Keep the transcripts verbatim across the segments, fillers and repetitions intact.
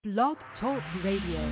Blog Talk Radio.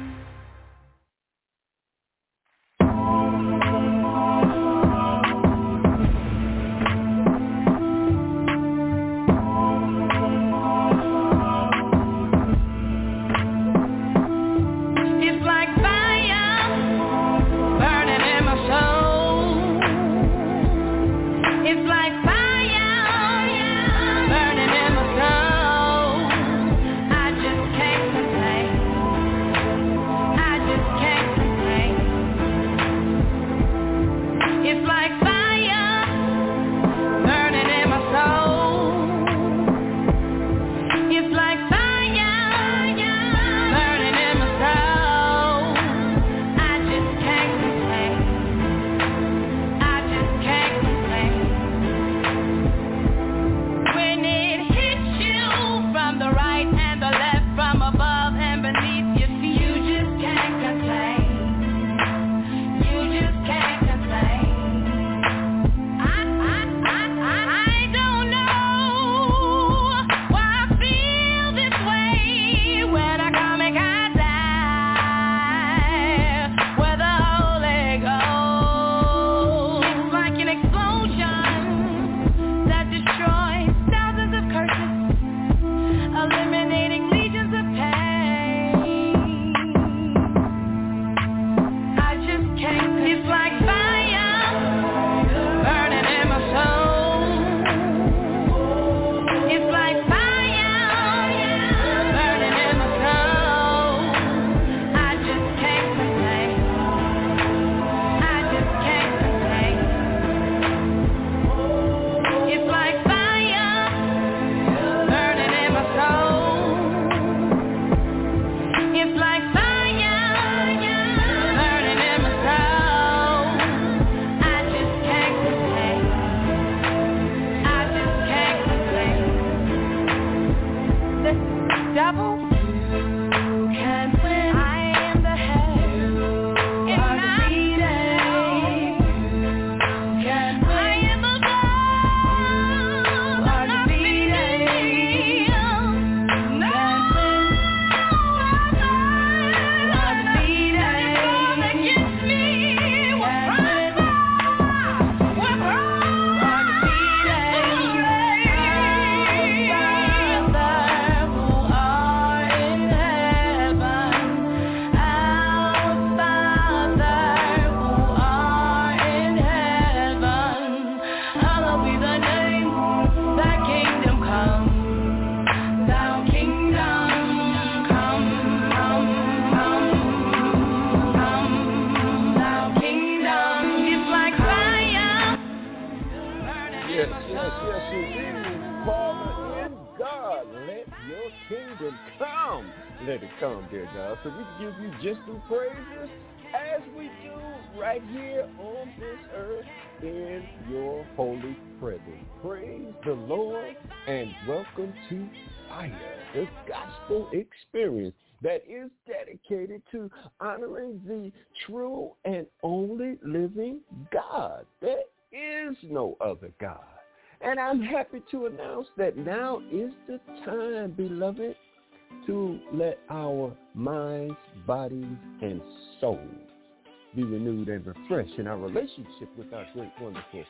So we give you just some praises as we do right here on this earth in your holy presence. Praise the Lord and welcome to Fire, the gospel experience that is dedicated to honoring the true and only living God. There is no other God. And I'm happy to announce that now is the time, beloved, to let our minds, bodies, and souls be renewed and refreshed in our relationship with our great, wonderful,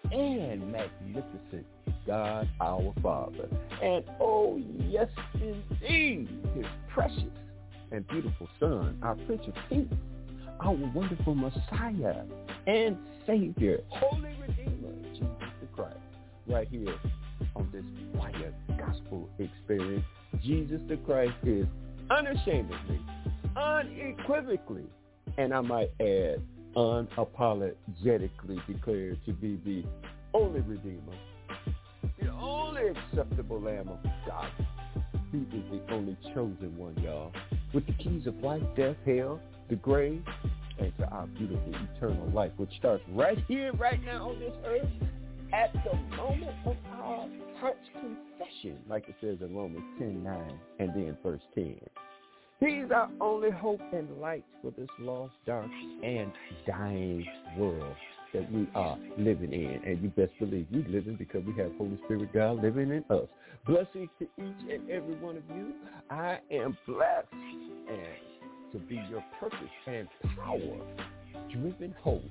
and magnificent God, our Father. And oh, yes, indeed, his precious and beautiful Son, our Prince of Peace, our wonderful Messiah and Savior, Holy Redeemer, Jesus the Christ, right here on this Fire Gospel Experience. Jesus the Christ is unashamedly, unequivocally, and I might add, unapologetically declared to be the only Redeemer, the only acceptable Lamb of God. He is the only chosen one, y'all, with the keys of life, death, hell, the grave, and to our beautiful eternal life, which starts right here, right now on this earth, at the moment of our heart's confession, like it says in Romans ten nine and then verse ten. He's our only hope and light for this lost, dark, and dying world. that we are living in. And you best believe we living because we have Holy Spirit God living in us. Blessings to each and every one of you. I am blessed and to be your purpose and power-driven host,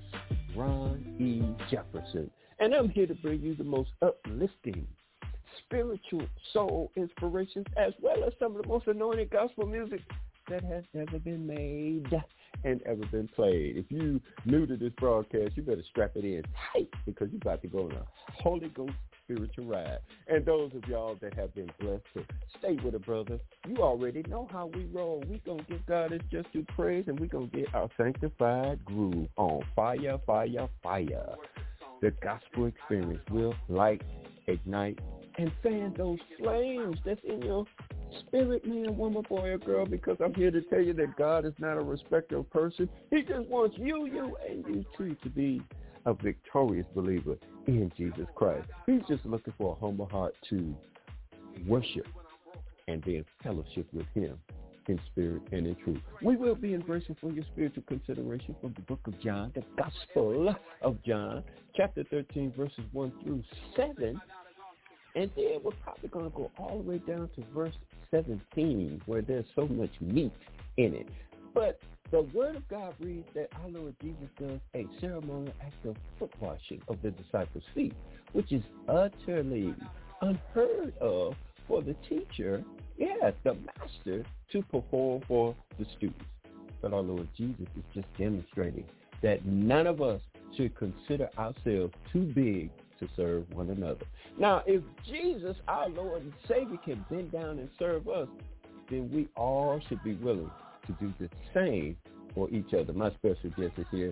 Ron E. Jefferson. And I'm here to bring you the most uplifting spiritual soul inspirations, as well as some of the most anointed gospel music that has never been made and ever been played. If you new to this broadcast, you better strap it in tight because you're about to go on a Holy Ghost spiritual ride. And those of y'all that have been blessed to stay with a brother, you already know how we roll. We're going to give God his just due praise, and we're going to get our sanctified groove on. Fire, fire, fire. The gospel experience will light, ignite, and fan those flames that's in your spirit, man, woman, boy, or girl, because I'm here to tell you that God is not a respecter of person. He just wants you, you, and you too to be a victorious believer in Jesus Christ. He's just looking for a humble heart to worship and be in fellowship with him in spirit and in truth. We will be embracing for your spiritual consideration from the book of John, the Gospel of John, chapter thirteen, verses one through seven. And then we're probably going to go all the way down to verse seventeen, where there's so much meat in it. But the Word of God reads that our Lord Jesus does a ceremonial act of foot washing of the disciples' feet, which is utterly unheard of for the teacher, yes, the master, to perform for the students. But our Lord Jesus is just demonstrating that none of us should consider ourselves too big to serve one another. Now, if Jesus, our Lord and Savior, can bend down and serve us, then we all should be willing to do the same for each other. My special guest is here.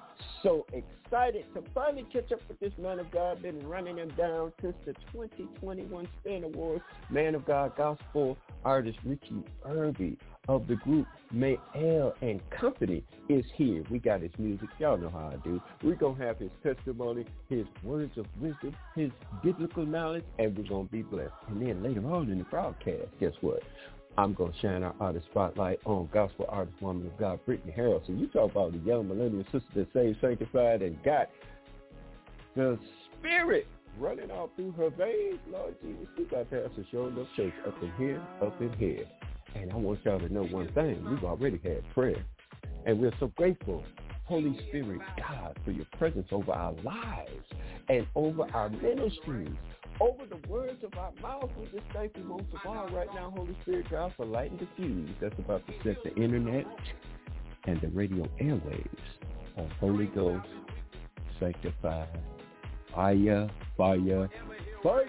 So excited to finally catch up with this man of God. Been running him down since the twenty twenty-one Stand Awards. Man of God gospel artist Richie Irby of the group Mael and Company is here. We got his music. Y'all know how I do. We're going to have his testimony, his words of wisdom, his biblical knowledge, and we're going to be blessed. And then later on in the broadcast, guess what? I'm going to shine our artist spotlight on gospel artist, woman of God, Brittany Harrelson. You talk about the young millennial sister that saved, sanctified, and got the spirit running all through her veins. Lord Jesus, we got to have some showing up church up in here, up in here. And I want y'all to know one thing. We've already had prayer, and we're so grateful, Holy Spirit, God, for your presence over our lives and over our ministries, over the words of our mouth. We just thank you most of all right now, Holy Spirit, God, for lighting the fuse that's about to set the internet and the radio airwaves on Holy Ghost, sanctified, fire, fire, fire!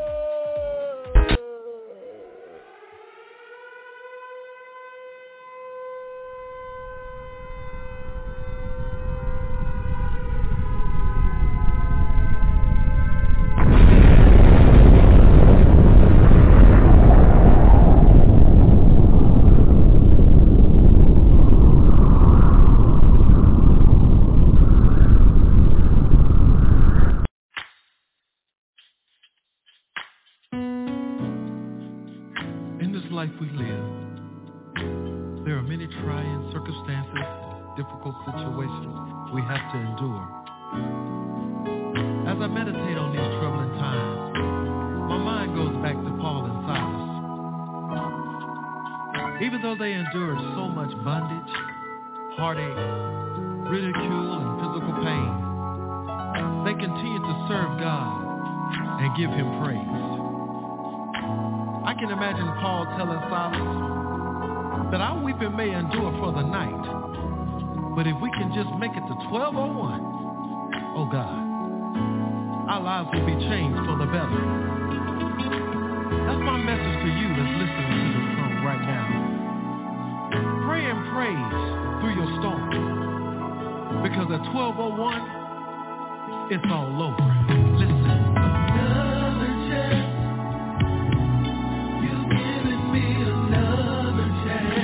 May endure for the night, but if we can just make it to twelve oh one, oh God, our lives will be changed for the better. That's my message to you that's listening to this song right now. Pray and praise through your storm, because at twelve oh one, it's all over. Listen. Another chance. You've given me another chance.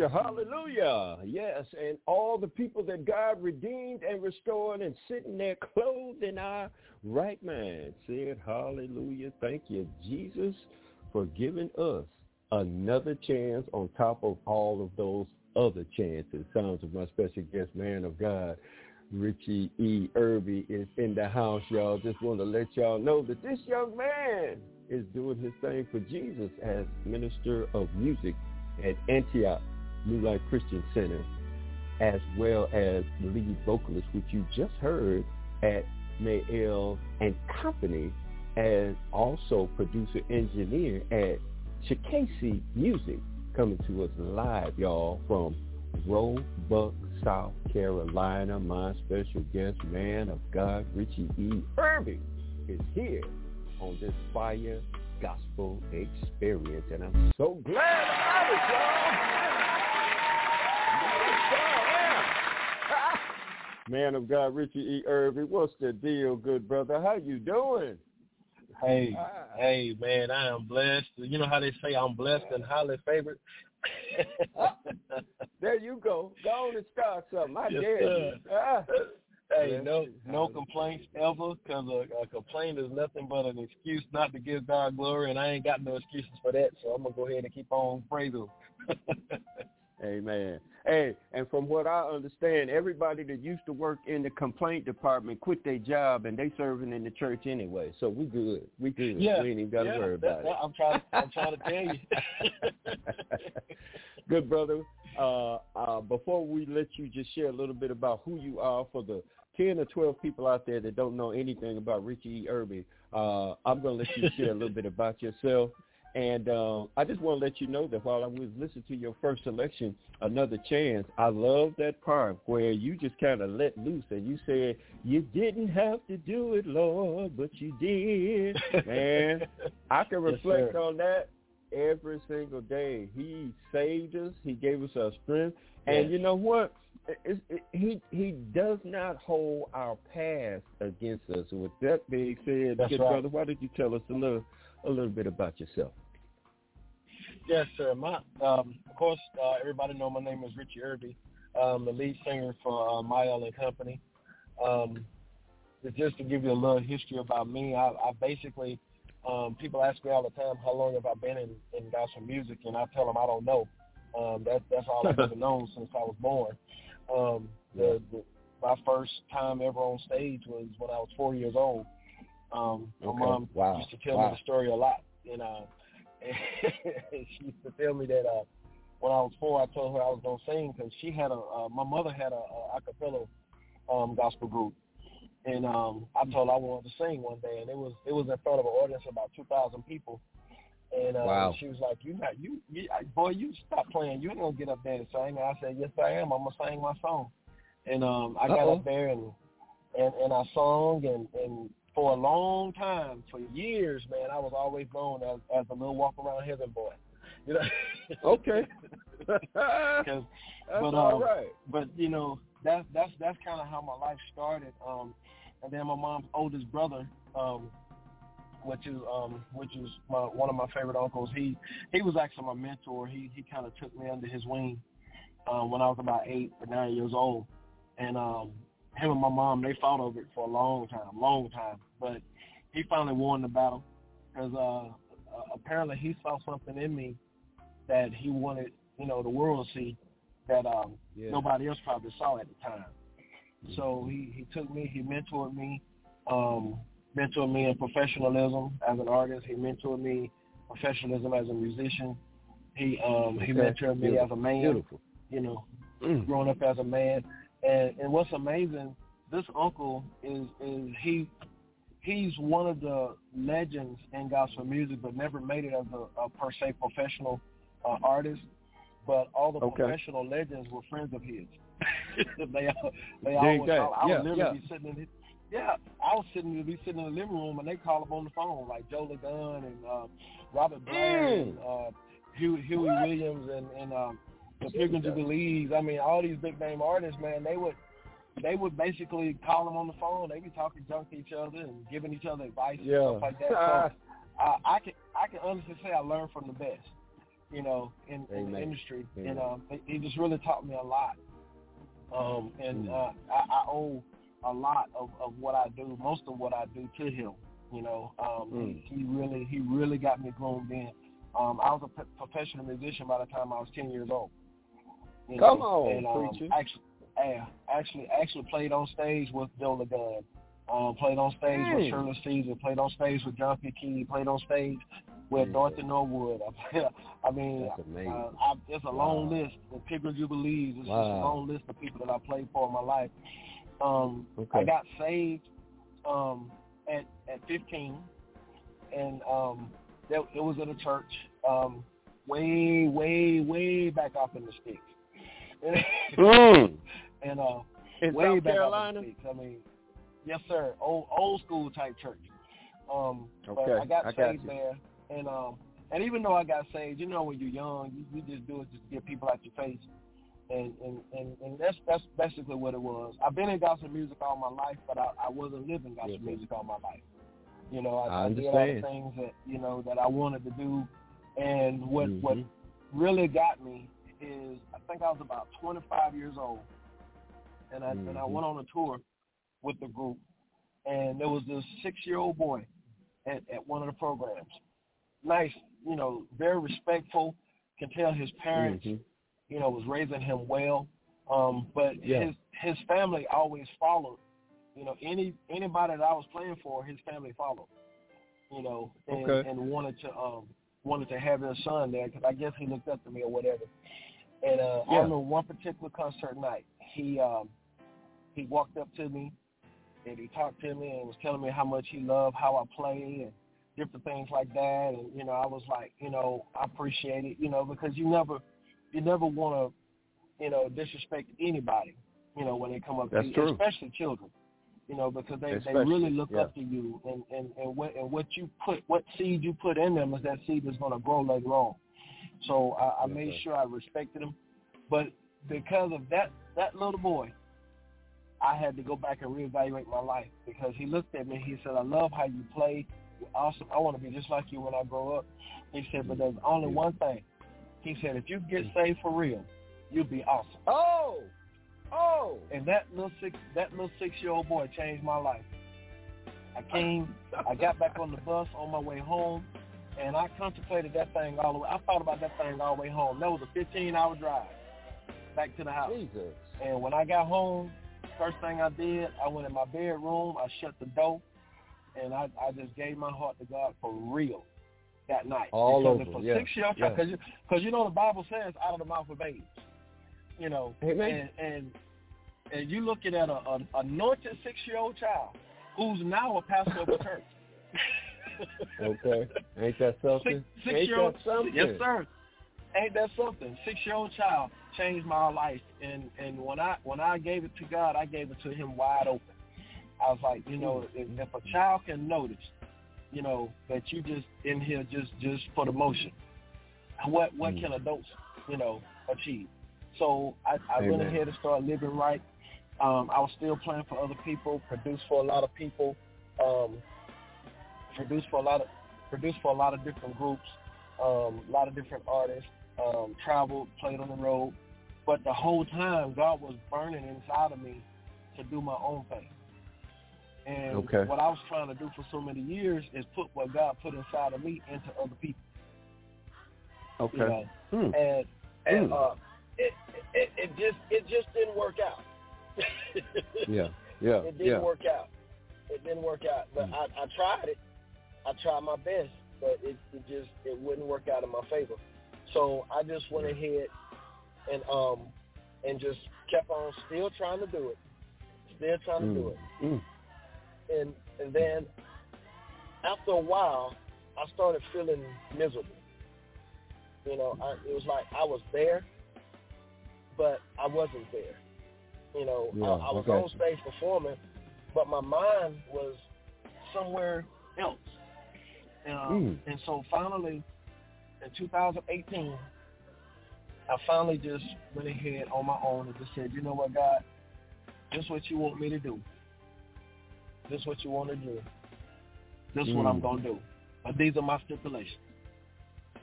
hallelujah, hallelujah. Yes, and all the people that God redeemed and restored and sitting there clothed in our right mind said, hallelujah. Thank you, Jesus, for giving us another chance on top of all of those other chances. Sounds of my special guest, man of God, Richie E. Irby, is in the house, y'all. Just want to let y'all know that this young man is doing his thing for Jesus as minister of music at Antioch New Life Christian Center, as well as the lead vocalist, which you just heard at Mayel and Company, as also producer engineer at Chicasee Music, coming to us live, y'all, from Roebuck, South Carolina. My special guest, man of God, Richie E. Irby, is here on this Fire Gospel Experience, and I'm so glad about it, y'all. Man of God, Richie E. Irby, what's the deal, good brother? How you doing? Hey, ah. hey, man, I am blessed. You know how they say I'm blessed and highly favored? There you go. Go on and start something. I yes, dare you. Ah. Hey, no no complaints ever, because a, a complaint is nothing but an excuse not to give God glory, and I ain't got no excuses for that, so I'm going to go ahead and keep on praising him. Amen. Hey, and from what I understand, everybody that used to work in the complaint department quit their job, and they serving in the church anyway, so we good. We good. Yeah, we ain't even got to yeah, worry about that, it. I'm trying, I'm trying to tell you. Good brother. Uh, uh, before we let you just share a little bit about who you are for the ten or twelve people out there that don't know anything about Richie E. Irby, uh, I'm going to let you share a little bit about yourself. And uh, I just want to let you know that while I was listening to your first selection, Another Chance, I love that part where you just kind of let loose and you said, you didn't have to do it, Lord, but you did. And I can reflect yes, on that every single day. He saved us. He gave us our strength. And yes. you know what? It, it, he he does not hold our past against us. With that being said, That's good right. brother, why don't you tell us a little a little bit about yourself? Yes, sir. My, um, of course, uh, everybody know my name is Richie Irby. I'm the lead singer for uh, Mayel and Company. Um, just to give you a little history about me, I, I basically, um, people ask me all the time, how long have I been in, in gospel music, and I tell them I don't know. Um, that, that's all I've ever known since I was born. Um, the, the, my first time ever on stage was when I was four years old. Um, my okay. mom wow. used to tell wow. me the story a lot, you know. And she used to tell me that uh, when I was four, I told her I was going to sing because she had a, uh, my mother had a, a acapella um, gospel group. And um, I told her I wanted to sing one day, and it was it was in front of an audience of about two thousand people. And uh, wow. she was like, "You not you, you boy, you stop playing. You ain't gonna get up there and sing." And I said, "Yes, I am. I'm gonna sing my song." And um, I got Uh-oh. up there and and, and I sung, and, and for a long time, for years, man, I was always known as as the little walk around heaven boy. You know? Okay. That's but, um, all right. But you know, that's that's that's kind of how my life started. Um, and then my mom's oldest brother. Um, which is um, which is my, one of my favorite uncles. He he was actually my mentor. He he kind of took me under his wing um, when I was about eight or nine years old, and um, him and my mom, they fought over it for a long time, long time. But he finally won the battle because uh, uh, apparently he saw something in me that he wanted, you know, the world to see that um, yeah. nobody else probably saw at the time. Mm-hmm. So he, he took me, he mentored me. Um, mentored me in professionalism as an artist. He mentored me professionalism as a musician. He um, he okay. mentored me Beautiful. as a man, Beautiful. you know, mm. growing up as a man. And and what's amazing, this uncle is is he he's one of the legends in gospel music, but never made it as a, a per se professional uh, artist. But all the okay. professional legends were friends of his. they they always I, I yeah, would literally yeah. be sitting in his Yeah, I was sitting be sitting in the living room, and they call up on the phone, like Joe LeGun and uh, Robert Blair mm. and uh, Huey, Huey Williams and, and um, the Pilgrim Jubilees. I mean, all these big name artists, man, they would they would basically call them on the phone. They be talking junk to each other and giving each other advice yeah. and stuff like that. So uh, I can I can honestly say I learned from the best. you know, in, in the industry. Amen. And um, he just really taught me a lot. Um, and mm. uh, I, I owe a lot of, of what I do, most of what I do, to him. You know, um, mm. he, he really he really got me groomed in. Um, I was a p- professional musician by the time I was ten years old. You Come know? on, and, um, preacher. Actually, uh, actually, actually played on stage with Joe LeGun. Um, played on stage Dang. with Shirley Caesar. Played on stage with John P. Key. Played on stage with Jesus. Dorothy Norwood. I mean, That's amazing. uh, I, it's a wow. long list. The Pilgrim Jubilees. It's wow. just a long list of people that I played for in my life. Um, okay. I got saved um, at at fifteen, and um, that, it was in a church um, way, way, way back off in the sticks. mm. And uh, in way South back Carolina? off in the sticks. I mean, yes, sir. Old old school type church. Um, okay. But I got I saved got there, and um, and even though I got saved, you know, when you're young, you, you just do it just to get people out your face. And, and, and, and that's that's basically what it was. I've been in gospel music all my life, but I, I wasn't living gospel yes, music all my life. You know, I, I, I did all the things that you know that I wanted to do, and what mm-hmm. what really got me is I think I was about twenty-five years old, and I mm-hmm. and I went on a tour with the group, and there was this six-year-old boy at, at one of the programs. Nice, you know, very respectful. Can tell his parents. Mm-hmm. you know, was raising him well. Um, but yeah. his his family always followed. You know, any anybody that I was playing for, his family followed. You know, and, okay. and wanted to um, wanted to have their son there because I guess he looked up to me or whatever. And uh, yeah. on the one particular concert night, he um, he walked up to me and he talked to me and was telling me how much he loved how I play and different things like that. And you know, I was like, you know, I appreciate it. You know, because you never you never want to, you know, disrespect anybody, you know, when they come up That's to you, true. especially children, you know, because they, they especially, really look yeah. up to you, and, and, and what and what you put, what seed you put in them is that seed that's going to grow later on. So I, I yes, made sir. sure I respected him, but because of that that little boy, I had to go back and reevaluate my life because he looked at me. He said, "I love how you play. You're awesome. I want to be just like you when I grow up." He said, "But there's only one thing." He said, "If you get saved for real, you'll be awesome." Oh, oh! And that little six, that little six-year-old boy changed my life. I came, I got back on the bus on my way home, and I contemplated that thing all the way. I thought about that thing all the way home. That was a fifteen-hour drive back to the house. Jesus. And when I got home, first thing I did, I went in my bedroom, I shut the door, and I, I just gave my heart to God for real that night. All because over, for yeah. six years, yeah. because you, you know the Bible says out of the mouth of babes, you know, Amen. and, and and you looking at a, a anointed six-year-old child who's now a pastor of a church. Okay, ain't that something? Six, six ain't year old, that something? Yes, sir. Ain't that something? Six-year-old child changed my life, and and when I when I gave it to God, I gave it to Him wide open. I was like, you know, if, if a child can notice, you know, that you just in here just, just for the motion, what what mm. can adults, you know, achieve? So I, I Amen. went ahead and started living right. Um, I was still playing for other people, produced for a lot of people, um, produced for a lot of produced for a lot of different groups, um, a lot of different artists, um, traveled, played on the road. But the whole time, God was burning inside of me to do my own thing. And okay. what I was trying to do for so many years is put what God put inside of me into other people. Okay. You know? hmm. And and hmm. uh, it, it it just it just didn't work out. yeah. Yeah. It didn't yeah. work out. It didn't work out. But mm. I, I tried it. I tried my best, but it, it just it wouldn't work out in my favor. So I just went ahead and um and just kept on still trying to do it. Still trying to mm. do it. Mm. And and then after a while, I started feeling miserable. You know, I, it was like I was there, but I wasn't there. You know, yeah, I, I was okay. on stage performing, but my mind was somewhere else. Um, mm. And so finally, in two thousand eighteen, I finally just went ahead on my own and just said, you know what, God, this is what you want me to do. This is what you want to do. This is mm. what I'm going to do. But these are my stipulations.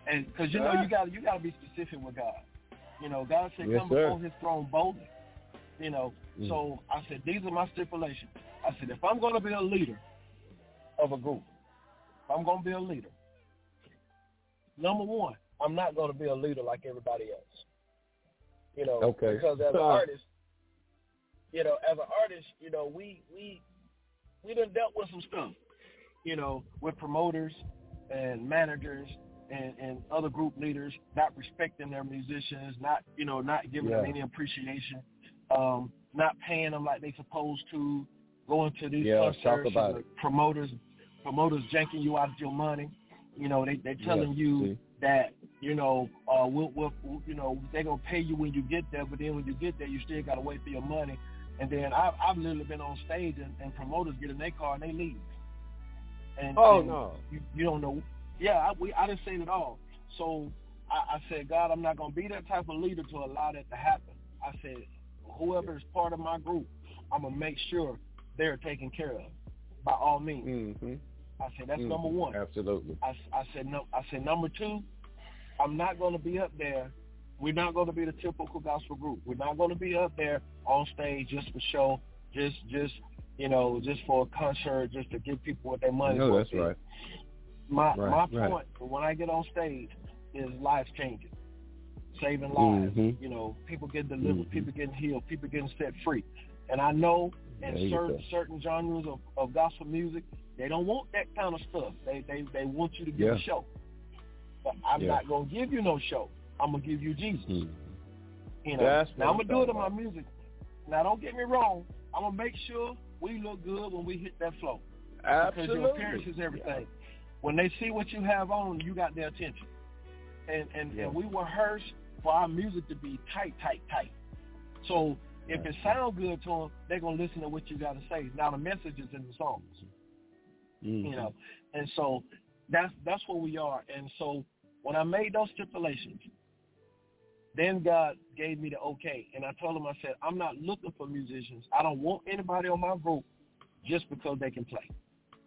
And because you know you got you got to be specific with God. You know, God said, yes, "Come sir. before His throne boldly." You know, mm. so I said, "These are my stipulations." I said, "If I'm going to be a leader of a group, if I'm going to be a leader, number one, I'm not going to be a leader like everybody else." You know, okay. because as an artist, you know, as an artist, you know, we we we done dealt with some stuff, you know, with promoters and managers and, and other group leaders not respecting their musicians, not, you know, not giving yeah. them any appreciation, um, not paying them like they supposed to, going to these yeah, concerts, about it. promoters, promoters janking you out of your money. You know, they they telling yeah, you see. that, you know, uh, we'll, we'll, you know, they're gonna pay you when you get there, but then when you get there, you still gotta wait for your money. And then I've, I've literally been on stage and, and promoters get in their car and they leave. And, oh and no, you, you don't know. Yeah, I, we I didn't say it all. So I, I said, God, I'm not gonna be that type of leader to allow that to happen. I said, whoever is part of my group, I'm gonna make sure they're taken care of by all means. Mm-hmm. I said that's mm-hmm. number one. Absolutely. I, I said no. I said number two, I'm not going to be up there. We're not going to be the typical gospel group. We're not going to be up there on stage just for show, just just you know, just for a concert, just to give people what their money's no, worth. that's right. My right, my right. point when I get on stage is lives changing, saving lives. Mm-hmm. You know, people getting delivered, mm-hmm. people getting healed, people getting set free. And I know in certain certain genres of, of gospel music, they don't want that kind of stuff. They they, they want you to give yeah. a show. But I'm yeah. not gonna give you no show. I'm gonna give you Jesus. Mm-hmm. You know. That's now I'm gonna do it in about. my music. Now don't get me wrong. I'm gonna make sure we look good when we hit that flow. Absolutely. Because your appearance is everything. Yeah. When they see what you have on, you got their attention. And and, yeah. and we rehearse for our music to be tight, tight, tight. So if it sounds good to them, they're gonna listen to what you got to say. Now the message is in the songs. Mm-hmm. You know, and so that's that's where we are. And so when I made those stipulations, then God gave me the okay. And I told him, I said, I'm not looking for musicians. I don't want anybody on my group just because they can play.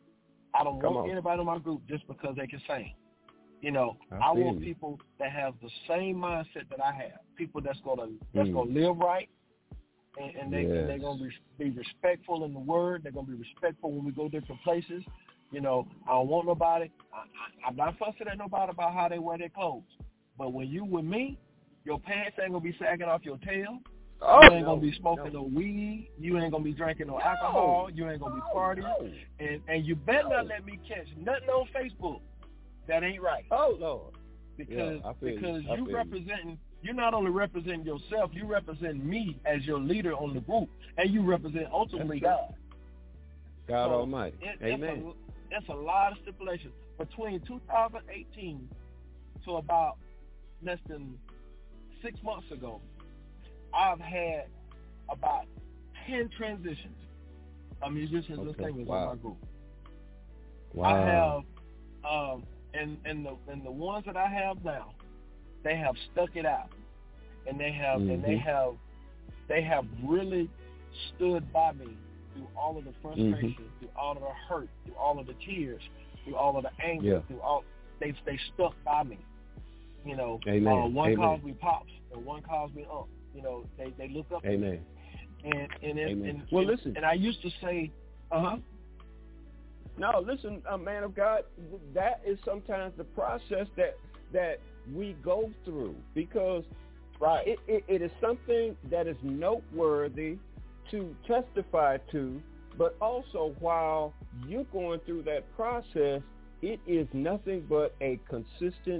I don't Come want on. anybody on my group just because they can sing. You know, I, I want you. people that have the same mindset that I have. People that's gonna that's mm. gonna live right. And, and, they, yes. and they're going to be respectful in the word. They're going to be respectful when we go different places. You know, I don't want nobody. I, I, I'm not fussing at nobody about how they wear their clothes. But when you with me, your pants ain't going to be sagging off your tail. Oh, you ain't no, going to be smoking no. no weed. You ain't going to be drinking no no. alcohol. You ain't going to be no, partying. No. And, and you better no. not let me catch nothing on Facebook that ain't right. Oh, Lord. Because, yeah, because you, you representing you're not only representing yourself, you represent me as your leader on the group, and you represent ultimately God. God so Almighty. It, Amen. That's a, a lot of stipulations. Between two thousand eighteen to about less than six months ago, I've had about ten transitions of musicians okay. and singers wow. in my group. Wow. I have, um, and, and, the, and the ones that I have now, they have stuck it out, and they have mm-hmm. and they have they have really stood by me through all of the frustration, mm-hmm. through all of the hurt, through all of the tears, through all of the anger, yeah. through all they they stuck by me. You know, Amen. Uh, one Amen. calls me pops, and one calls me up. You know, they they look up. Amen. To me. And and it, Amen. and well, and, listen. And I used to say, uh huh. No, listen, uh, man of God, that is sometimes the process that that we go through, because right. it, it, it is something that is noteworthy to testify to, but also while you're going through that process, it is nothing but a consistent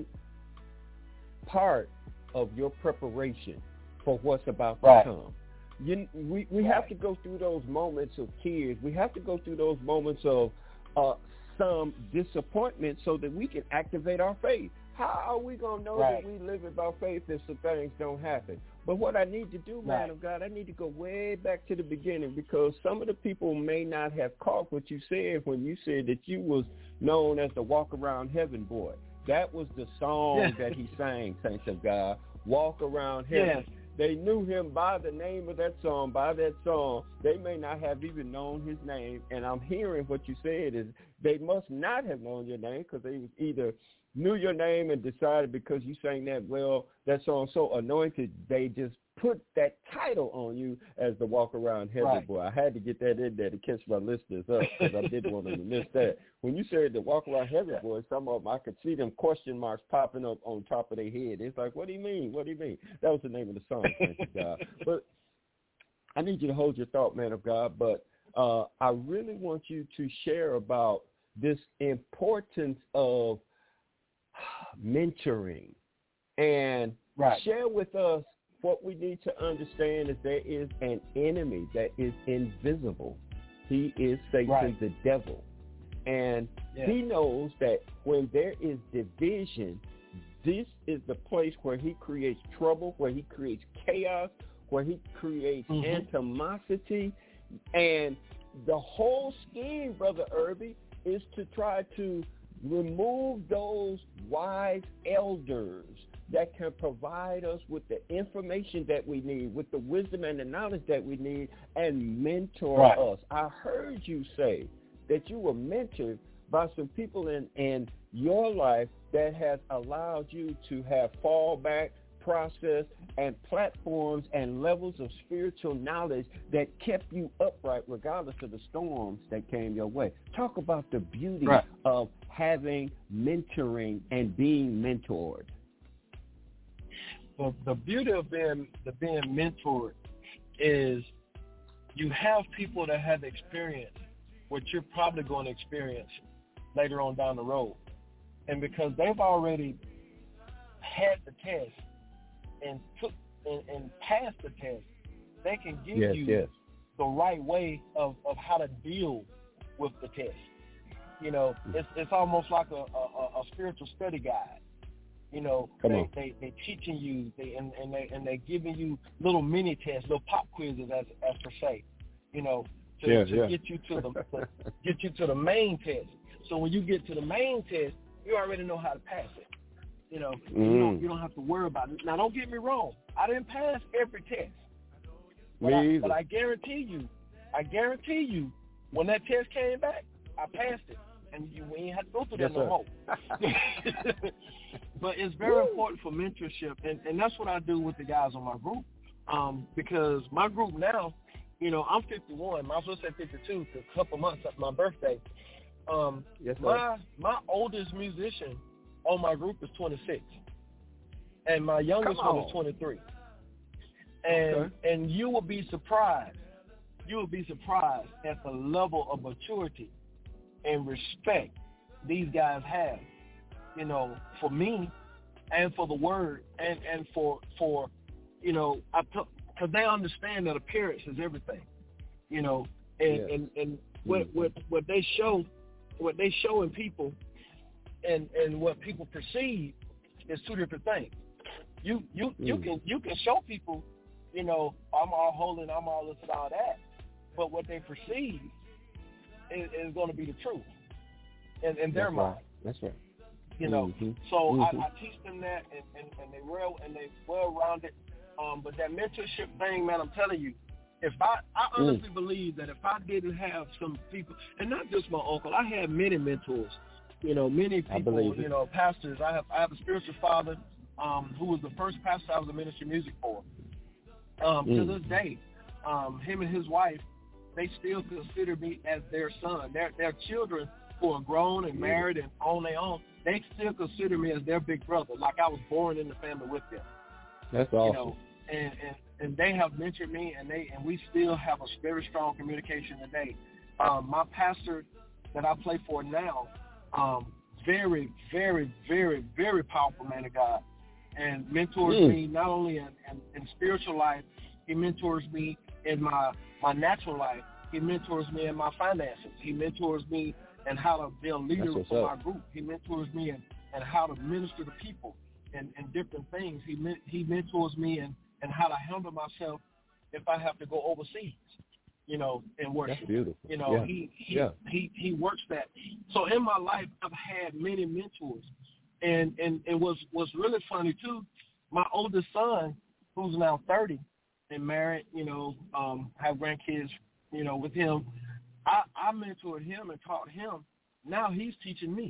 part of your preparation for what's about right. to come. You, we we right. have to go through those moments of tears. We have to go through those moments of uh, some disappointment so that we can activate our faith. How are we going to know right. that we live by faith if some things don't happen? But what I need to do, man right. of God, I need to go way back to the beginning, because some of the people may not have caught what you said when you said that you was known as the Walk Around Heaven boy. That was the song yes. that he sang, saints of God, Walk Around Heaven. Yes. they knew him by the name of that song, by that song. They may not have even known his name. And I'm hearing what you said is they must not have known your name because they either knew your name and decided because you sang that well, that song so anointed, they just put that title on you as the Walk Around Heaven right. Boy. I had to get that in there to catch my listeners up because I didn't want them to miss that. When you said the Walk Around Heaven Boy, some of them, I could see them question marks popping up on top of their head. It's like, what do you mean? What do you mean? That was the name of the song, thank you, God. But I need you to hold your thought, man of God, but uh, I really want you to share about this importance of mentoring and right. share with us what we need to understand is there is an enemy that is invisible. He is Satan, right. the devil. And yeah. he knows that when there is division, this is the place where he creates trouble, where he creates chaos, where he creates mm-hmm. animosity. And the whole scheme, Brother Irby, is to try to remove those wise elders that can provide us with the information that we need, with the wisdom and the knowledge that we need, and mentor right. us. I heard you say that you were mentored by some people in, in your life that has allowed you to have fallback process and platforms and levels of spiritual knowledge that kept you upright regardless of the storms that came your way. Talk about the beauty right. of having mentoring and being mentored. The, the beauty of being the being mentored is you have people that have experienced what you're probably going to experience later on down the road. And because they've already had the test and took and, and passed the test, they can give yes, you yes. the right way of, of how to deal with the test. You know, it's it's almost like a, a, a spiritual study guide. You know, Come they, on. they they teaching you, they and, and they and they're giving you little mini tests, little pop quizzes, as as per se. You know, to, yeah, to yeah. get you to the to get you to the main test. So when you get to the main test, you already know how to pass it. You know, mm. you don't you don't have to worry about it. Now, don't get me wrong, I didn't pass every test, but, me I, either. but I guarantee you, I guarantee you, when that test came back, I passed it. And you we ain't have to go through that yes, no more. But it's very Woo. important for mentorship, and, and that's what I do with the guys on my group. Um, because my group now, you know, I'm fifty-one. Might as well say fifty-two because a couple months after my birthday. Um, yes, my my oldest musician on my group is twenty-six, and my youngest on. one is twenty-three. And okay. and you will be surprised. You will be surprised at the level of maturity and respect these guys have, you know, for me and for the word and, and for, for, you know, I because they understand that appearance is everything, you know, and, yes. and, and what, what, what they show, what they show in people and, and what people perceive is two different things. You, you, mm. you can, you can show people, you know, I'm all holy and I'm all this and all that, but what they perceive is, is going to be the truth in, in their That's mind. Right. That's right. You know, mm-hmm. so mm-hmm. I, I teach them that, and, and, and they well and they well rounded. Um, but that mentorship thing, man, I'm telling you, if I, I honestly mm. believe that if I didn't have some people, and not just my uncle, I had many mentors. You know, many people. You know, pastors. I have I have a spiritual father um, who was the first pastor I was in ministry music for. Um, mm. To this day, um, him and his wife, they still consider me as their son. Their their children who are grown and married and on their own, they still consider me as their big brother, like I was born in the family with them. That's awesome. You know, and, and, and they have mentored me, and they and we still have a very strong communication today. Um, my pastor that I play for now, um, very, very, very, very powerful man of God, and mentors mm. me not only in, in, in spiritual life, he mentors me in my, my natural life. He mentors me in my finances. He mentors me in how to be a leader for my group. He mentors me in, in how to minister to people and, and different things. He he mentors me in, in how to handle myself if I have to go overseas, you know, and worship. That's beautiful. You know, yeah. he he, yeah. he he works that. So in my life, I've had many mentors. And and, and what's, what's really funny, too, my oldest son, who's now thirty and married, you know, um, have grandkids, you know, with him. I, I mentored him and taught him. Now he's teaching me.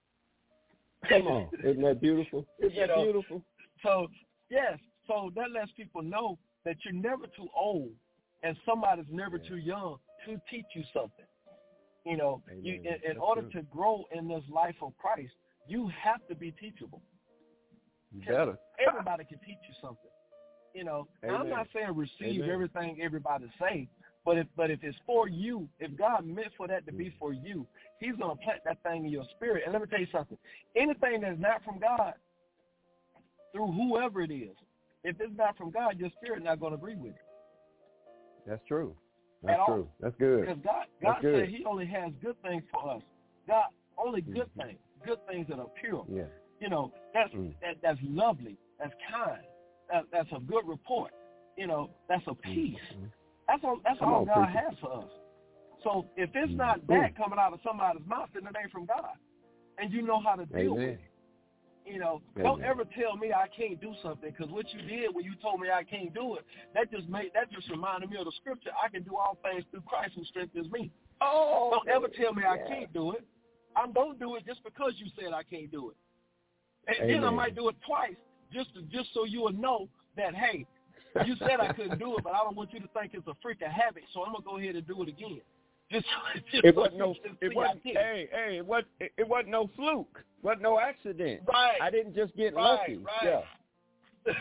Come on. Isn't that beautiful? Isn't You that know, beautiful? So, yes, so that lets people know that you're never too old and somebody's never Yeah. too young to teach you something. You know, Amen. you, in, in That's order true. to grow in this life of Christ, you have to be teachable. You better. Everybody can teach you something. You know, now, I'm Amen. not saying receive Amen. everything everybody say, but if but if it's for you, if God meant for that to be Mm. for you, he's going to plant that thing in your spirit. And let me tell you something. Anything that's not from God, through whoever it is, if it's not from God, your spirit not going to agree with it. That's true. At That's all. true. That's good. Because God, That's God good. said he only has good things for us. God, only good Mhm. things, good things that are pure. Yeah. You know, that's Mm. that, that's lovely, that's kind, that, that's a good report. You know, that's a peace. Mhm. That's all. That's Come all on, God preacher. has for us. So if it's Mhm. not that coming out of somebody's mouth, then it ain't from God, and you know how to deal with Amen. it. You know, don't Amen. ever tell me I can't do something, because what you did when you told me I can't do it, that just made that just reminded me of the scripture. I can do all things through Christ who strengthens me. Oh, Don't ever tell me I yeah. can't do it. I don't do it just because you said I can't do it. And Amen. then I might do it twice just to, just so you will know that, hey, you said I couldn't do it, but I don't want you to think it's a freaking habit, so I'm gonna go ahead and do it again. Just, just It so wasn't no. you can It see wasn't. I did. Hey, hey. It wasn't. It, it wasn't no fluke. Wasn't no accident. Right. I didn't just get Right, lucky. right. Yeah.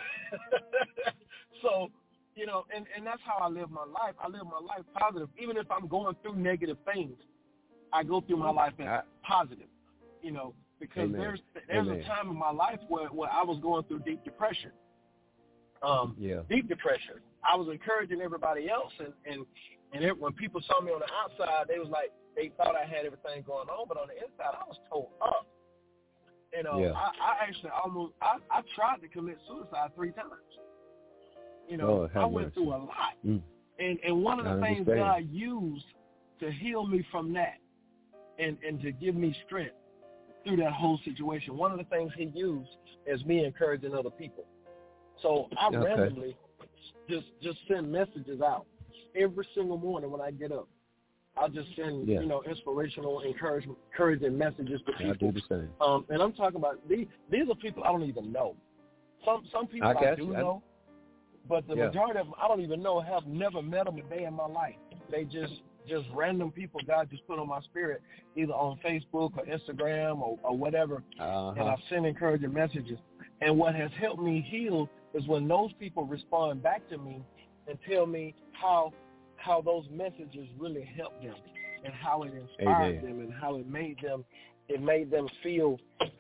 So, you know, and, and that's how I live my life. I live my life positive. Even if I'm going through negative things, I go through my life as I- positive, you know, because Amen. there's there's Amen. a time in my life where, where I was going through deep depression. Um, Yeah. Deep depression. I was encouraging everybody else, and, and, and it, when people saw me on the outside, they was like, they thought I had everything going on, but on the inside, I was tore up. You know, Yeah. I, I actually almost, I, I tried to commit suicide three times. You know, Lord, have I went mercy. through a lot. Mm. And and one of the I things understand. God used to heal me from that and, and to give me strength through that whole situation, one of the things he used is me encouraging other people. So I Okay. randomly just just send messages out every single morning when I get up. I'll just send, Yeah. you know, inspirational, encouragement, encouraging messages to I people. do the same. Um, and I'm talking about these. These are people I don't even know. Some some people I I, got do you. I- know, but the Yeah. majority of them I don't even know. Have never met them a day in my life. They just just random people God just put on my spirit, either on Facebook or Instagram or, or whatever. Uh-huh. And I've sent encouraging messages. And what has helped me heal is when those people respond back to me and tell me how how those messages really helped them and how it inspired Amen. them and how it made them it made them feel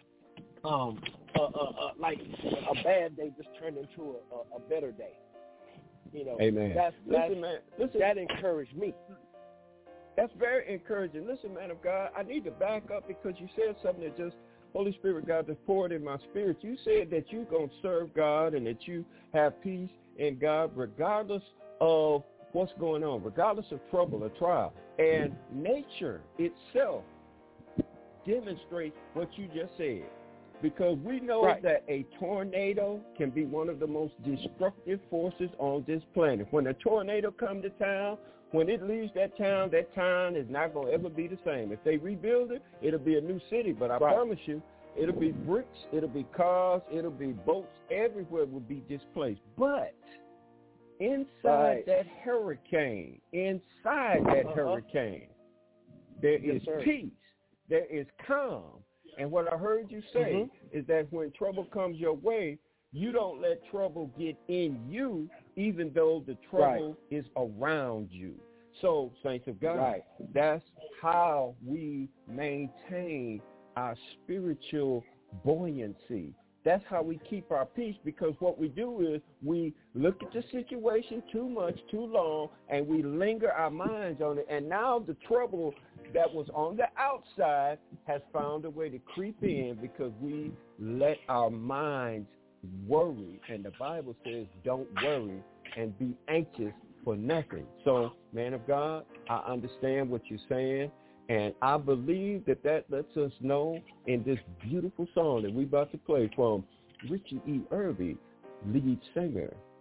um uh, uh, uh, like a bad day just turned into a, a, a better day. You know, Amen. that's, that's Listen, man. Listen. that encouraged me. That's very encouraging. Listen, man of God, I need to back up because you said something that just, Holy Spirit, God, just poured in my spirit. You said that you're going to serve God and that you have peace in God regardless of what's going on, regardless of trouble or trial. And nature itself demonstrates what you just said. Because we know Right. that a tornado can be one of the most destructive forces on this planet. When a tornado comes to town, when it leaves that town, that town is not going to ever be the same. If they rebuild it, it'll be a new city. But I Right. promise you, it'll be bricks, it'll be cars, it'll be boats. Everywhere will be displaced. But inside Right. that hurricane, inside that Uh-huh. hurricane, there Yes, is sir. peace. There is calm. And what I heard you say Mhm. is that when trouble comes your way, you don't let trouble get in you, even though the trouble is around you. So, saints of God, Right. that's how we maintain our spiritual buoyancy. That's how we keep our peace, because what we do is we look at the situation too much, too long, and we linger our minds on it. And now the trouble that was on the outside has found a way to creep in because we let our minds worry. And the Bible says don't worry and be anxious for nothing. So, man of God, I understand what you're saying. And I believe that that lets us know in this beautiful song that we're about to play from Richie E. Irby, lead singer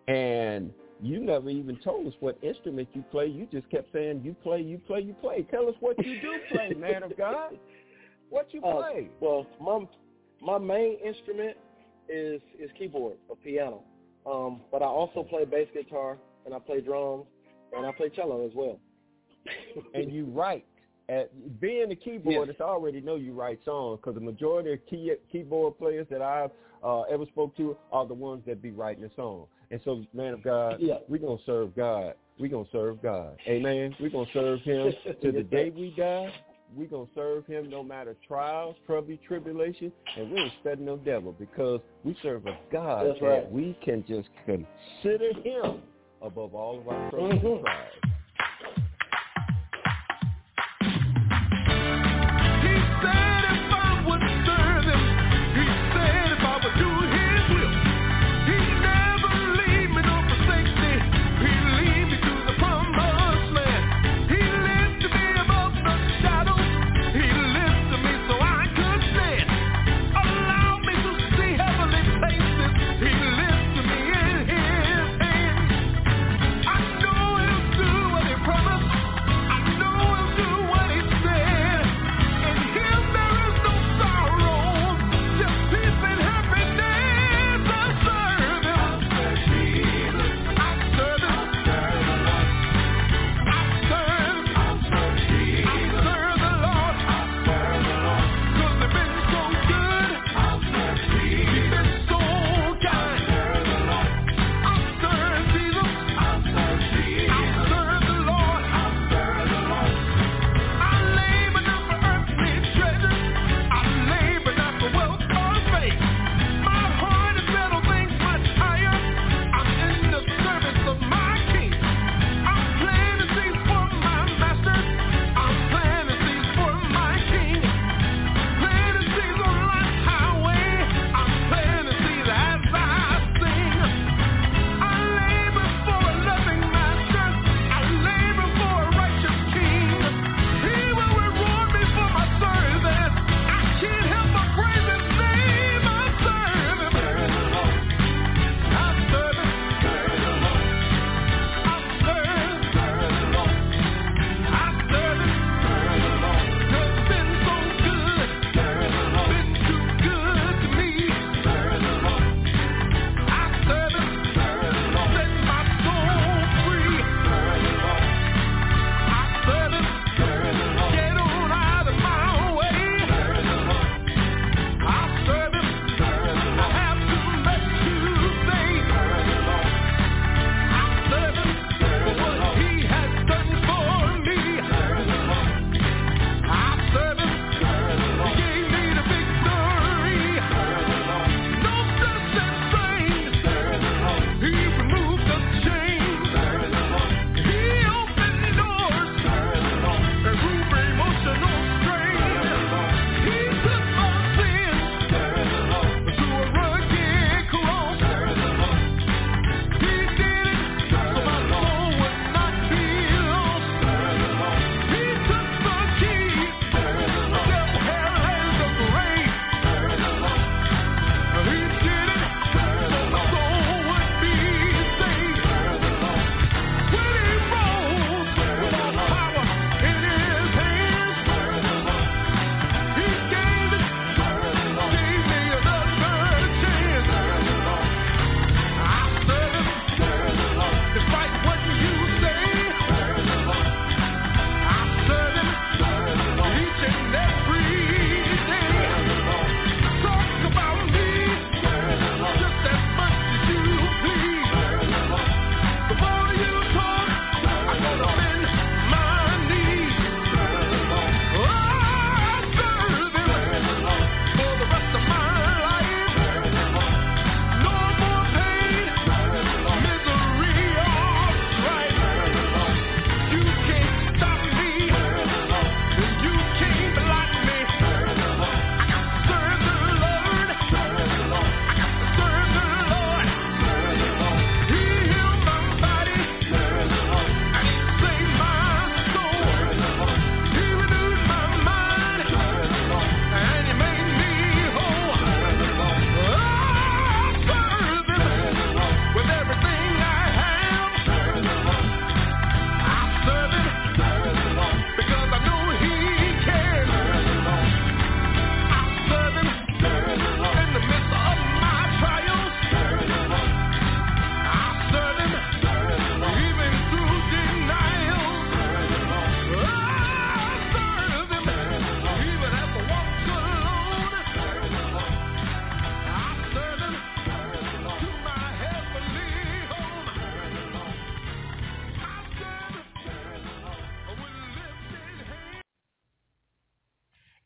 And you never even told us what instrument you play. You just kept saying you play, you play, you play. Tell us what you do play, man of God. What you play? Uh, well, my my main instrument is is keyboard or piano. Um, but I also play bass guitar, and I play drums, and I play cello as well. And you write. At being a keyboardist, yes. I already know you write songs because the majority of key, keyboard players that I've uh, ever spoke to are the ones that be writing a song. And so, man of God, yeah. we're going to serve God. We're going to serve God. Amen. We're going to serve him to the day we die. We're going to serve him no matter trials, trouble, tribulation, and we ain't studying no devil because we serve a God That's that right. we can just consider him above all of our troubles mm-hmm. and trials. Do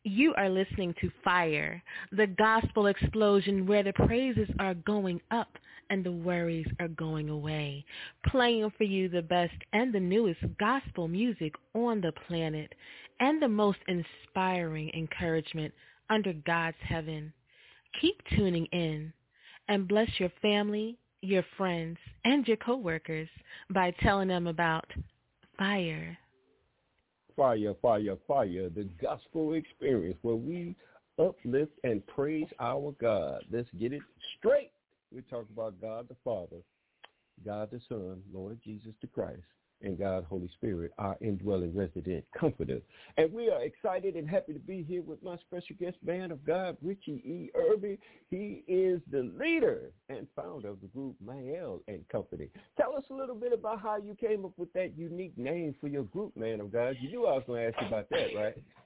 You are listening to Fire, the gospel explosion where the praises are going up and the worries are going away. Playing for you the best and the newest gospel music on the planet and the most inspiring encouragement under God's heaven. Keep tuning in and bless your family, your friends, and your coworkers by telling them about Fire. Fire, fire, fire, the gospel experience where we uplift and praise our God. Let's get it straight. We talk about God the Father, God the Son, Lord Jesus the Christ, and God Holy Spirit, our indwelling resident comforter. And we are excited and happy to be here with my special guest man of God, Richie E. Irby. He is the leader and founder of the group Mael and Company. Tell us a little bit about how you came up with that unique name for your group, man of God. You knew I was going to ask you about that,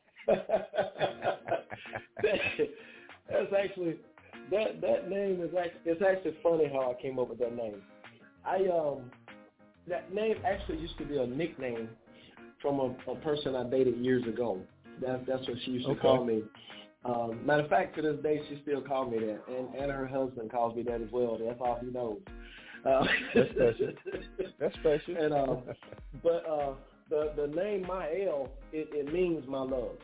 right? That's actually, that, that name is actually, it's actually funny how I came up with that name. I, um, That name actually used to be a nickname from a, a person I dated years ago. That, that's what she used to okay. call me. Um, matter of fact, to this day, she still calls me that. And, and her husband calls me that as well. That's all he knows. Uh, That's special. That's special. And, uh, but uh, the, the name Mael, it, it means my love.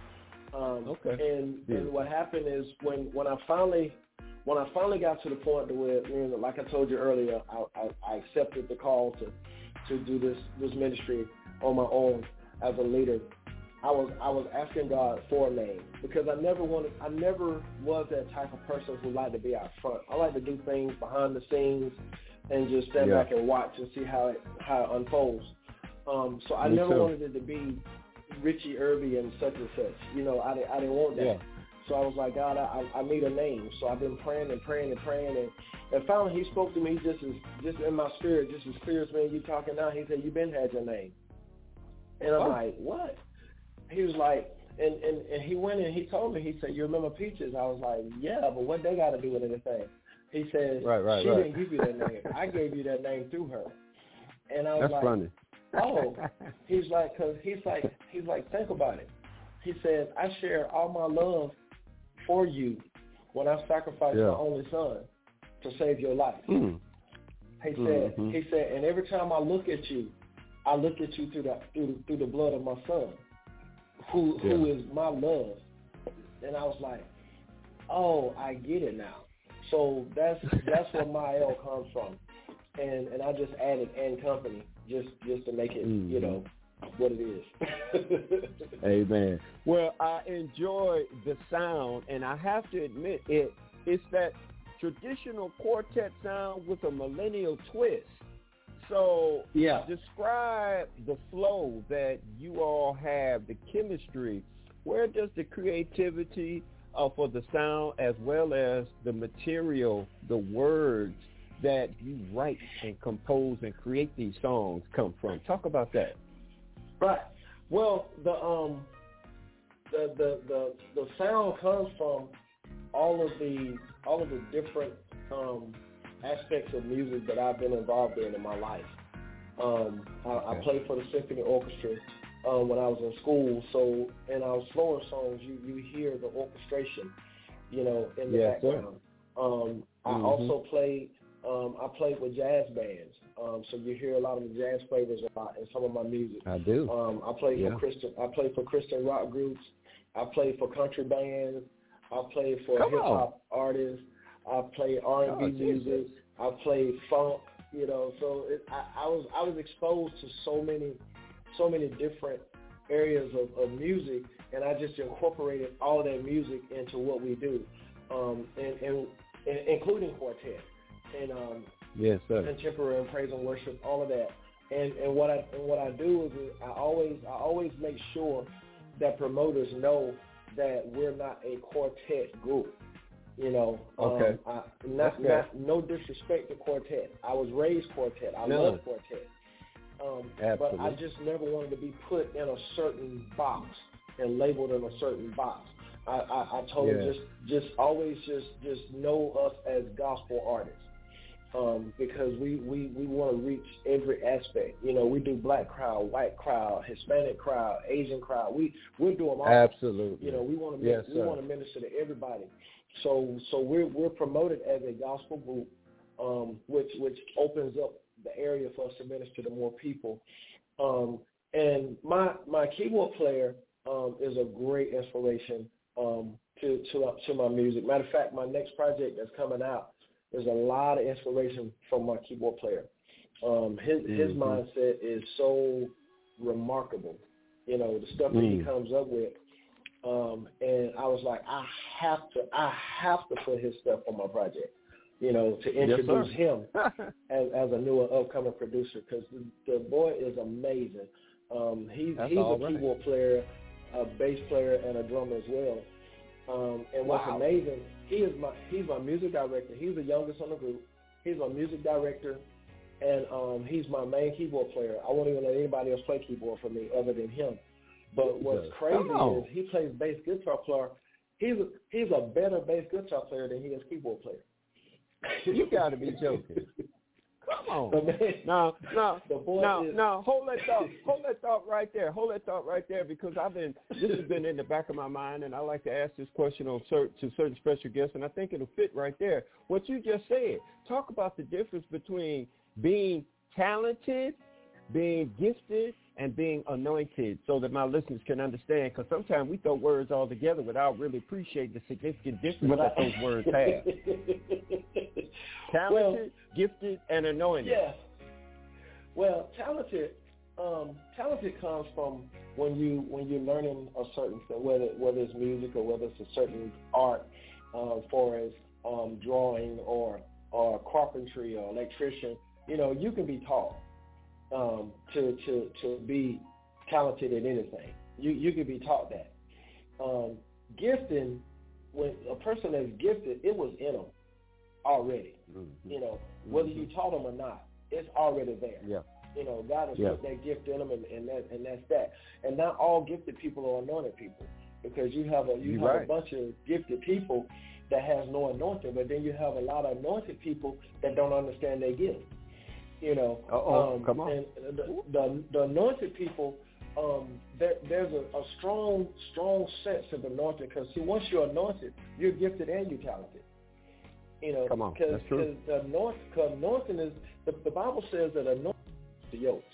Um, okay. And, yeah. and what happened is when, when I finally... When I finally got to the point where, you know, like I told you earlier, I, I, I accepted the call to, to do this, this ministry on my own as a leader. I was I was asking God for a name because I never wanted I never was that type of person who liked to be out front. I like to do things behind the scenes and just stand yeah. back and watch and see how it how it unfolds. Um, so I Me never too. wanted it to be Richie Irby and such and such. You know, I, I didn't want that. Yeah. So I was like, God, I, I need a name. So I've been praying and praying and praying. And, and finally he spoke to me just as just in my spirit, just as clear as me and you talking now. He said, you've been had your name. And I'm oh. like, what? He was like, and, and, and he went and he told me, he said, you remember Peaches? I was like, yeah, but what they got to do with anything? He said, right, right, she right. didn't give you that name. I gave you that name through her. And I was That's like, funny. oh. He's like, cause he's like, he's like, think about it. He said, I share all my love for you when I sacrificed yeah. my only son to save your life. Mm. He said, mm-hmm. he said, and every time I look at you, I look at you through the through the, through the blood of my son, who yeah. who is my love. And I was like, oh, I get it now. So that's that's where my L comes from, and and I just added and company just just to make it mm-hmm. you know what it is. Amen. Well, I enjoy the sound, and I have to admit it. It's that traditional quartet sound with a millennial twist. So, yeah. describe the flow that you all have, the chemistry. Where does the creativity uh, for the sound as well as the material, the words that you write and compose and create these songs come from? Talk about that. Right. Well, the um, the the the, the sound comes from all of the all of the different um, aspects of music that I've been involved in in my life. Um, I, okay. I played for the symphony orchestra um, when I was in school. So in our slower songs, you, you hear the orchestration, you know, in the yes, background. Um, I mm-hmm. also played. Um, I played with jazz bands, um, so you hear a lot of the jazz flavors a lot in some of my music. I do. Um, I played yeah. for Christian. I played for Christian rock groups. I played for country bands. I played for hip hop artists. I played R and B oh, music. I played funk. You know, so it, I, I was I was exposed to so many, so many different areas of, of music, and I just incorporated all that music into what we do, um, and, and, and including quartet. And um, yes, sir. contemporary and praise and worship, all of that. And and what I and what I do is I always I always make sure that promoters know that we're not a quartet group. You know, okay. um, I, not, okay. not no disrespect to quartet. I was raised quartet. I no. love quartet. Um, Absolutely. but I just never wanted to be put in a certain box and labeled in a certain box. I, I, I told yeah. them just just always just just know us as gospel artists. um, because we, we, we want to reach every aspect. You know, we do black crowd, white crowd, Hispanic crowd, Asian crowd. We we'll do them all. Absolutely. You know, we want to yes, we want to minister to everybody. So so we're we're promoted as a gospel group, um, which which opens up the area for us to minister to more people. Um, and my my keyboard player um, is a great inspiration um, to to to my music. Matter of fact, my next project that's coming out, there's a lot of inspiration from my keyboard player. Um, his mm-hmm. his mindset is so remarkable. You know, the stuff that mm. he comes up with. Um, and I was like, I have to, I have to put his stuff on my project, you know, to introduce yes, him as, as a new upcoming producer, because the, the boy is amazing. Um, he's That's he's a right. keyboard player, a bass player, and a drummer as well. Um, and what's wow. amazing, he is my he's my music director. He's the youngest on the group. He's my music director, and um, he's my main keyboard player. I won't even let anybody else play keyboard for me other than him. But what's crazy oh. is he plays bass guitar player. He's a, he's a better bass guitar player than he is keyboard player. You got to be joking. Come on. Man, no, no, no, is... no. Hold that thought. Hold that thought right there. Hold that thought right there, because I've been. This has been in the back of my mind, and I like to ask this question on cert, to certain special guests, and I think it'll fit right there. What you just said. Talk about the difference between being talented, being gifted, and being anointed, so that my listeners can understand, because sometimes we throw words all together without really appreciating the significant difference that those words have. Talented, well, gifted, and anointed. Yeah. Well, talented, um, talented comes from when you when you're learning a certain thing, whether whether it's music or whether it's a certain art, uh, as far as um, drawing or or carpentry or electrician. You know, you can be taught. Um, to, to, to be talented at anything. You you can be taught that. Um, gifting, when a person is gifted, it was in them already. Mm-hmm. You know, whether mm-hmm. you taught them or not, it's already there. Yeah. You know, God has yeah. put that gift in them, and, and that and that's that. And not all gifted people are anointed people, because you have a you You're have right. a bunch of gifted people that has no anointing, but then you have a lot of anointed people that don't understand their gift. You know, Uh-oh, um, come on. and the, the, the anointed people, um, there, there's a, a strong, strong sense of anointing, because see, once you're anointed, you're gifted and you're talented. You know, come on, cause, that's true. Because the anoint, cause anointing is the, the Bible says that anointing is the yokes.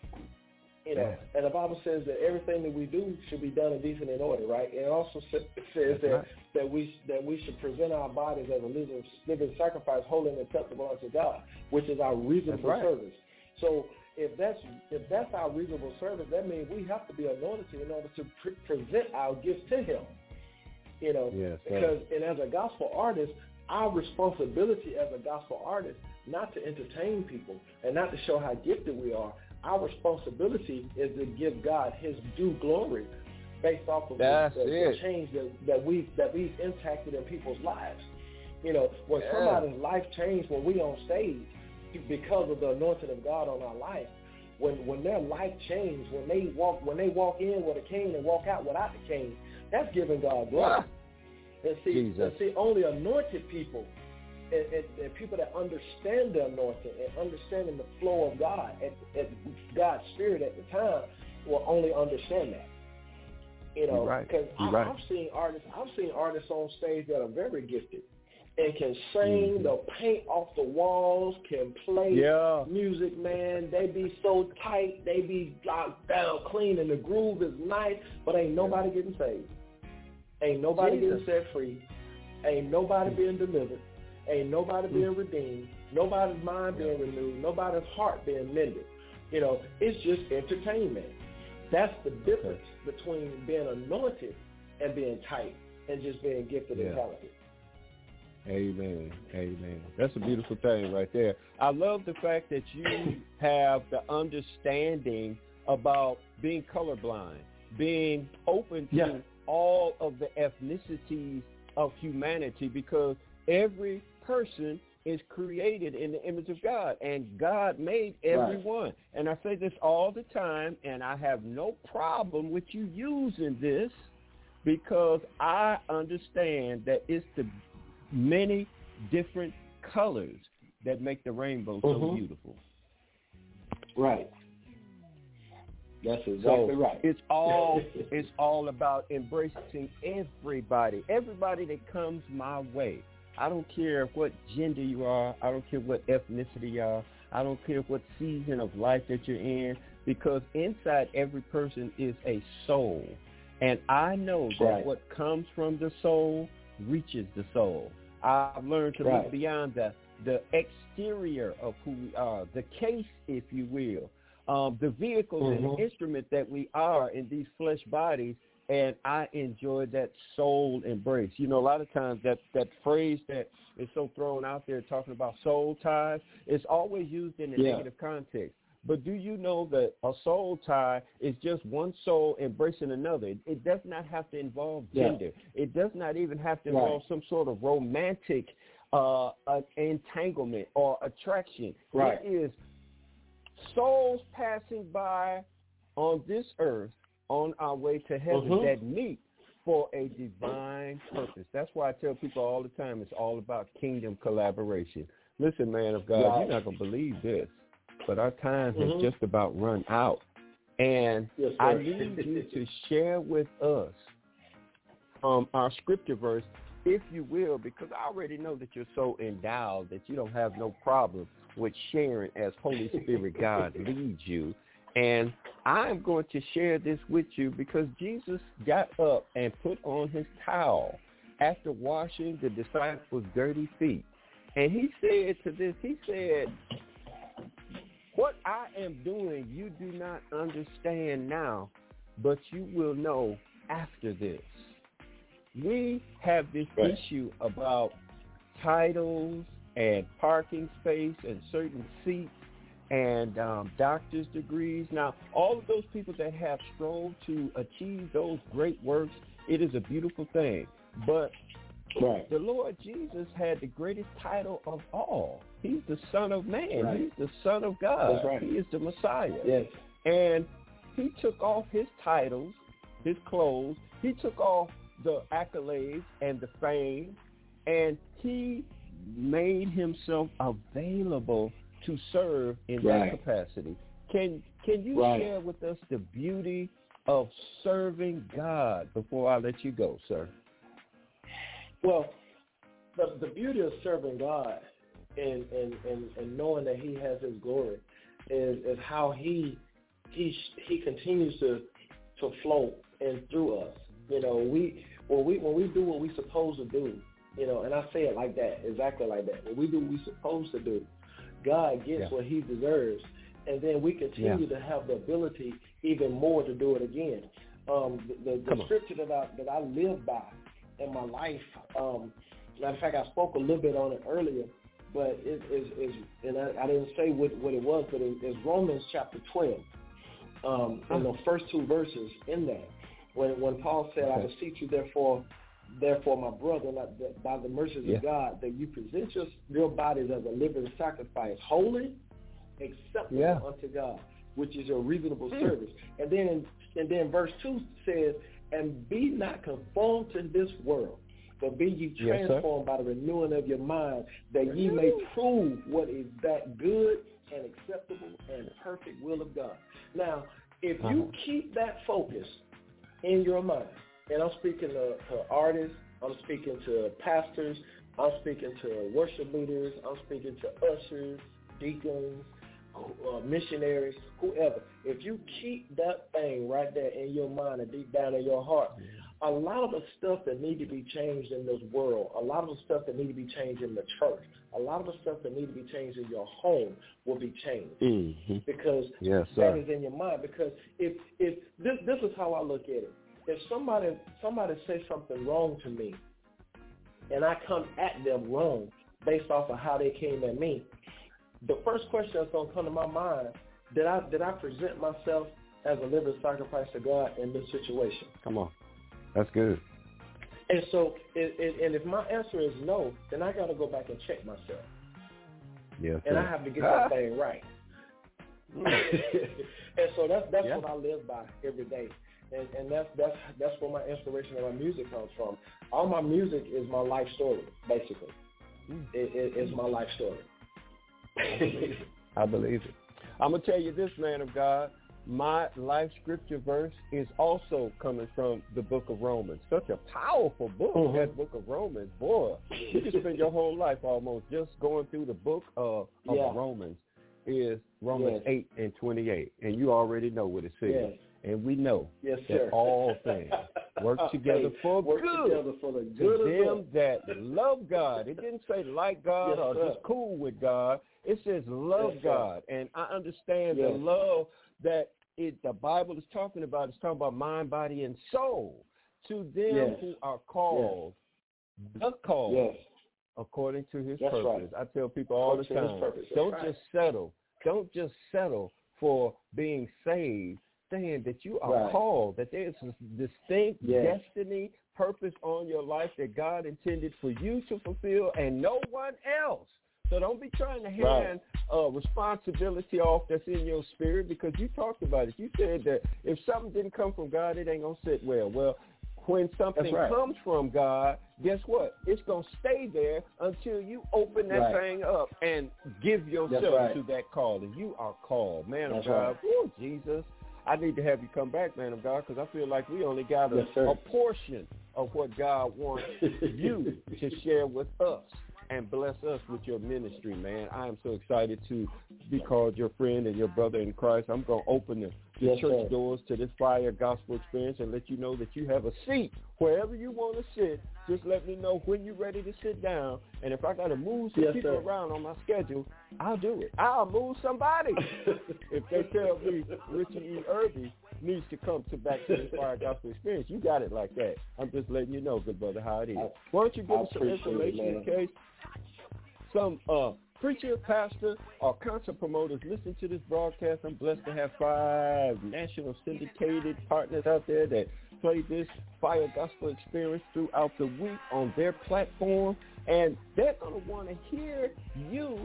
You know, yeah. and the Bible says that everything that we do should be done in decent and order, right? And it also says That's that right. that we that we should present our bodies as a living, living sacrifice, holy and acceptable unto God, which is our reasonable right. service. So if that's if that's our reasonable service, that means we have to be anointed in order to pre- present our gifts to Him. You know, yes, because and as a gospel artist, our responsibility as a gospel artist not to entertain people and not to show how gifted we are. Our responsibility is to give God His due glory based off of the, the, the change that, that we that we've impacted in people's lives. You know, when yeah. somebody's life changed when we on stage because of the anointing of God on our life, when when their life changed, when they walk when they walk in with a cane and walk out without the cane, that's giving God glory. Ah. And see, and see, only anointed people. And, and, and people that understand the anointing and understanding the flow of God at, at God's Spirit at the time will only understand that. You know, because right. right. I've seen artists, I've seen artists on stage that are very gifted and can sing, mm-hmm. they'll paint off the walls, can play yeah. music, man. They be so tight, they be locked down clean, and the groove is nice, but ain't nobody yeah. getting saved. Ain't nobody Jesus. getting set free. Ain't nobody mm-hmm. being delivered. Ain't nobody being mm. redeemed, nobody's mind being renewed, nobody's heart being mended. You know, it's just entertainment. That's the difference okay. between being anointed and being tight and just being gifted yeah. and talented. Amen. Amen. That's a beautiful thing right there. I love the fact that you have the understanding about being colorblind, being open to yeah. all of the ethnicities of humanity, because every person is created in the image of God, and God made everyone. Right. And I say this all the time, and I have no problem with you using this, because I understand that it's the many different colors that make the rainbow mm-hmm. so beautiful. Right. That's exactly so right. It's all it's all about embracing everybody, everybody that comes my way. I don't care what gender you are. I don't care what ethnicity you are. I don't care what season of life that you're in, because inside every person is a soul. And I know that right. what comes from the soul reaches the soul. I've learned to right. look beyond the, the exterior of who we are, the case, if you will, um, the vehicles mm-hmm. and the instrument that we are in these flesh bodies. And I enjoy that soul embrace. You know, a lot of times that, that phrase that is so thrown out there talking about soul ties, it's always used in a yeah. negative context. But do you know that a soul tie is just one soul embracing another? It, it does not have to involve gender. Yeah. It does not even have to involve right. some sort of romantic uh, uh, entanglement or attraction. Right. It is souls passing by on this earth on our way to heaven mm-hmm. that meet for a divine purpose. That's why I tell people all the time it's all about kingdom collaboration. Listen, man of God, right. you're not going to believe this, but our time has mm-hmm. just about run out. And yes, I need you to share with us um, our scripture verse, if you will, because I already know that you're so endowed that you don't have no problem with sharing as Holy Spirit God leads you. And I'm going to share this with you because Jesus got up and put on his towel after washing the disciples' dirty feet. And he said to this, he said, what I am doing you do not understand now, but you will know after this. We have this right. issue about titles and parking space and certain seats and um, doctor's degrees. Now, all of those people that have strove to achieve those great works, it is a beautiful thing. But right. the Lord Jesus had the greatest title of all. He's the Son of Man. Right. He's the Son of God. That's right. He is the Messiah. Yes. And he took off his titles, his clothes. He took off the accolades and the fame, and he made himself available to serve in right. that capacity. Can can you right. share with us the beauty of serving God before I let you go, sir? Well, the the beauty of serving God and and, and, and knowing that he has his glory is, is how he he he continues to to flow in through us. You know, we when we when we do what we're supposed to do, you know, and I say it like that, exactly like that. When we do what we're supposed to do, God gets yeah. what he deserves, and then we continue yeah. to have the ability even more to do it again. Um, the the, the scripture that I that I live by in my life, um, matter of fact, I spoke a little bit on it earlier, but it is, is and I, I didn't say what, what it was, but it, it's Romans chapter twelve, um, in the first two verses in there, when when Paul said, okay. I beseech you, therefore, Therefore, my brother, by the mercies yeah. of God, that you present your, your bodies as a living sacrifice, holy, acceptable yeah. unto God, which is your reasonable mm. service. And then, and then verse two says, and be not conformed to this world, but be ye transformed yes, by the renewing of your mind, that ye may prove what is that good and acceptable and perfect will of God. Now, if uh-huh. you keep that focus in your mind, and I'm speaking to, to artists, I'm speaking to pastors, I'm speaking to worship leaders, I'm speaking to ushers, deacons, uh, missionaries, whoever. If you keep that thing right there in your mind and deep down in your heart, a lot of the stuff that need to be changed in this world, a lot of the stuff that need to be changed in the church, a lot of the stuff that need to be changed in your home will be changed mm-hmm. because yes, that is in your mind. Because if if this this is how I look at it. If somebody somebody says something wrong to me, and I come at them wrong based off of how they came at me, the first question that's gonna come to my mind: Did I did I present myself as a living sacrifice to God in this situation? Come on, that's good. And so, it, it, and if my answer is no, then I got to go back and check myself. Yes, and sir. I have to get that thing right. And so that's that's yeah. what I live by every day. And, and that's that's that's where my inspiration of my music comes from. All my music is my life story, basically. Mm. It, it, it's my life story. I believe it. I believe it. I'm going to tell you this, man of God. My life scripture verse is also coming from the book of Romans. Such a powerful book, mm-hmm. that book of Romans. Boy, you can spend your whole life almost just going through the book of, of yeah. Romans. Is Romans yes. eight and twenty-eight. And you already know what it says. Yes. And we know yes, that sir. all things work together for work good together for the good to of them that love God. It didn't say like God yes, or sir. just cool with God. It says love yes, God. And I understand yes. the love that it, the Bible is talking about. It's talking about mind, body, and soul. To them yes. who are called, yes. the called, yes. according to his That's purpose. Right. I tell people all according the time, don't right. just settle. Don't just settle for being saved, saying that you are right. called, that there's a distinct yes. destiny, purpose on your life that God intended for you to fulfill and no one else. So don't be trying to hand right. uh, responsibility off that's in your spirit, because you talked about it. You said that if something didn't come from God, it ain't going to sit well. Well, when something right. comes from God, guess what? It's going to stay there until you open that right. thing up and give yourself right. to that call. And you are called. Man That's of God, right. oh, Jesus, I need to have you come back, man of God, because I feel like we only got a, yes, a portion of what God wants you to share with us and bless us with your ministry, man. I am so excited to be called your friend and your brother in Christ. I'm going to open the, the yes, church sir. doors to this Fire Gospel Experience and let you know that you have a seat wherever you want to sit. Just let me know when you're ready to sit down. And if I got to move some yes, people sir. around on my schedule, I'll do it. I'll move somebody. If they tell me Richard E. Irby needs to come to back to this Fire Gospel Experience, you got it like that. I'm just letting you know, good brother, how it is. I, Why don't you give us some information it, in case some uh, preacher, pastor, or concert promoters listen to this broadcast. I'm blessed to have five national syndicated partners out there that play this Fire Gospel Experience throughout the week on their platform. And they're going to want to hear you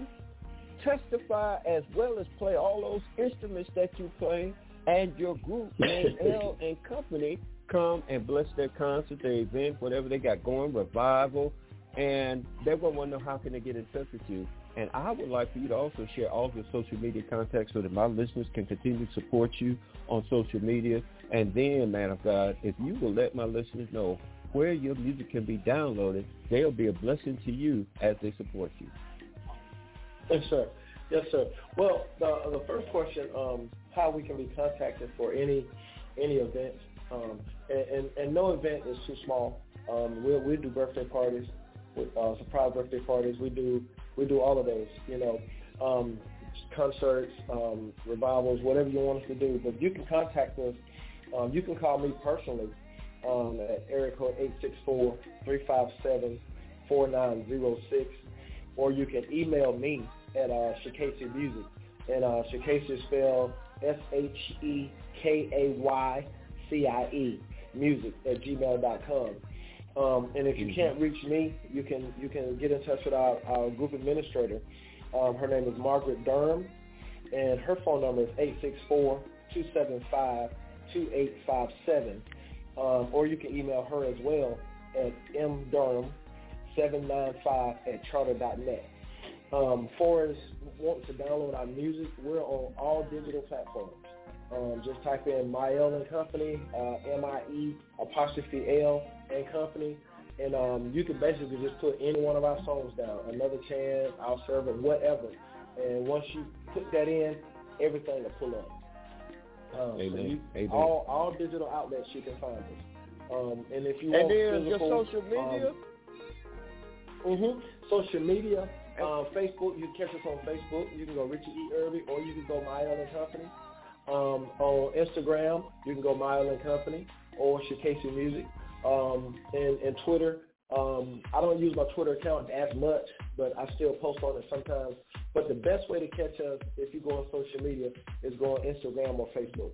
testify as well as play all those instruments that you play, and your group, named L and Company, come and bless their concert, their event, whatever they got going, revival. And they're going to want to know how can they get in touch with you. And I would like for you to also share all of your social media contacts so that my listeners can continue to support you on social media. And then, man of God, if you will let my listeners know where your music can be downloaded, they'll be a blessing to you as they support you. Yes, sir. Yes, sir. Well, the, the first question, um, how we can be contacted for any any event, um, and, and, and no event is too small. Um, we'll, we'll do birthday parties. With, uh, surprise birthday parties, we do we do all of those, you know, um, concerts, um, revivals, whatever you want us to do. But you can contact us. Um, you can call me personally um, at area code eight six four, three five seven, four nine zero six, or you can email me at uh, Shekaycia Music, and uh, Shekaycia is spelled S H E K A Y C I E music at gmail dot com. Um, and if you can't reach me, you can you can get in touch with our, our group administrator. Um, her name is Margaret Durham, and her phone number is eight six four, two seven five, two eight five seven. Um, or you can email her as well at m durham seven nine five at charter dot net. Um, for us wanting to download our music, we're on all digital platforms. Um, just type in Miel and Company, uh, M I E apostrophe L and Company, and um, you can basically just put any one of our songs down, Another Chance, Our Servant, whatever. And once you put that in, everything will pull up. Um, Amen. So you, Amen. all all digital outlets you can find us. Um, and if you and want then physical, your social media. Um, mm-hmm. Social media, um, Facebook. You can catch us on Facebook. You can go Richard E. Irby, or you can go Miel and Company. Um, on Instagram, you can go Miel and Company or Shekaycia Music. Um, and, and Twitter, um, I don't use my Twitter account as much, but I still post on it sometimes. But the best way to catch us if you go on social media is go on Instagram or Facebook.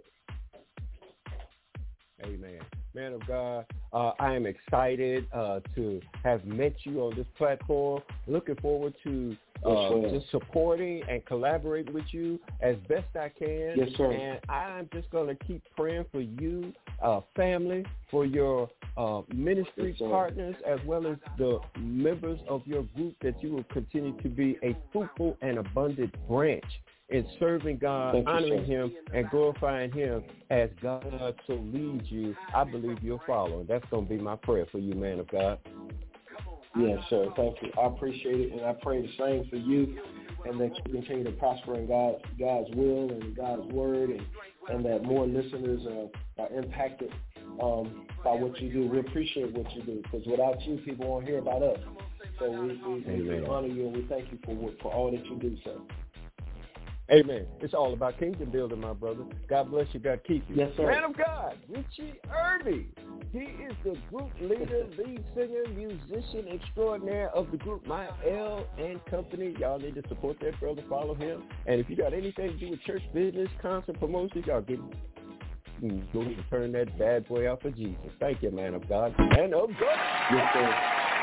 Amen. Man of God, uh, I am excited uh, to have met you on this platform. Looking forward to uh, yes, just supporting and collaborating with you as best I can. Yes, sir. And I'm just going to keep praying for you uh, family, for your uh, ministry partners, as well as the members of your group, that you will continue to be a fruitful and abundant branch in serving God, Thank honoring you, him, and glorifying him as God so leads you. I believe you'll follow. That's going to be my prayer for you, man of God. Yes, sir. Thank you. I appreciate it, and I pray the same for you, and that you continue to prosper in God's, God's will and God's word, and, and that more listeners are, are impacted um, by what you do. We appreciate what you do, because without you, people won't hear about us. So we, we, we honor you, and we thank you for for all that you do, sir. Amen. It's all about kingdom building, my brother. God bless you. God keep you. Yes, sir. Man of God, Richie Irby. He is the group leader, lead singer, musician extraordinaire of the group My L and Company. Y'all need to support that brother. Follow him. And if you got anything to do with church business, concert promotions, y'all get go need to turn that bad boy out for Jesus. Thank you, man of God. Man of God. Yes, sir.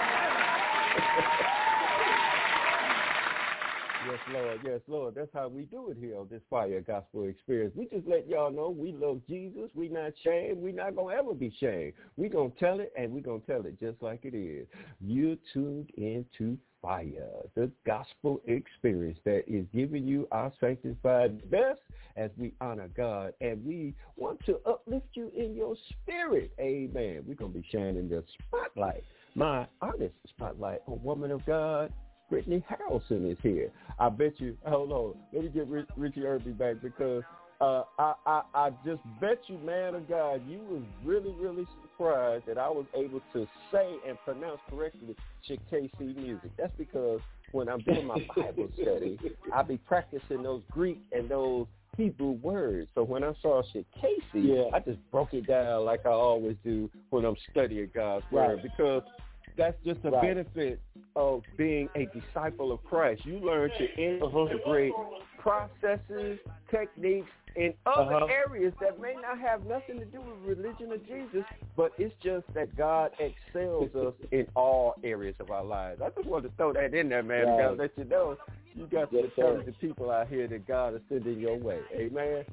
Yes, Lord. Yes, Lord. That's how we do it here on this Fire Gospel Experience. We just let y'all know we love Jesus. We not shamed. We not going to ever be shamed. We going to tell it, and we going to tell it just like it is. You're tuned into Fire, the gospel experience that is giving you our sanctified best as we honor God, and we want to uplift you in your spirit. Amen. We're going to be shining the spotlight, my honest spotlight on Woman of God. Brittany Harrelson is here. I bet you, hold on, let me get Rich, Richie Irby back, because uh, I, I, I just bet you, man of God, you was really, really surprised that I was able to say and pronounce correctly Shikasi music. That's because when I'm doing my Bible study, I be practicing those Greek and those Hebrew words. So when I saw Shikasi, yeah. I just broke it down like I always do when I'm studying God's word, right. because that's just a right. benefit of being a disciple of Christ. You learn to integrate processes, techniques in other uh-huh. areas that may not have nothing to do with religion or Jesus, but it's just that God excels us in all areas of our lives. I just wanted to throw that in there, man. Right. I got to let you know you got yes, some talented people out here that God is sending your way. Amen.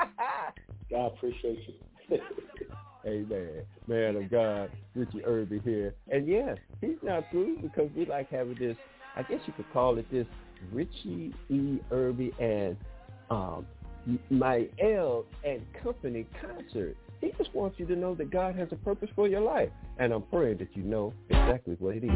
God appreciate you. Amen. Man of God, Richie Irby here. And yes, he's not through, because we like having this, I guess you could call it this Richie E. Irby and um, My L and Company concert. He just wants you to know that God has a purpose for your life. And I'm praying that you know exactly what it is.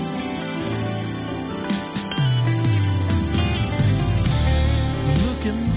Looking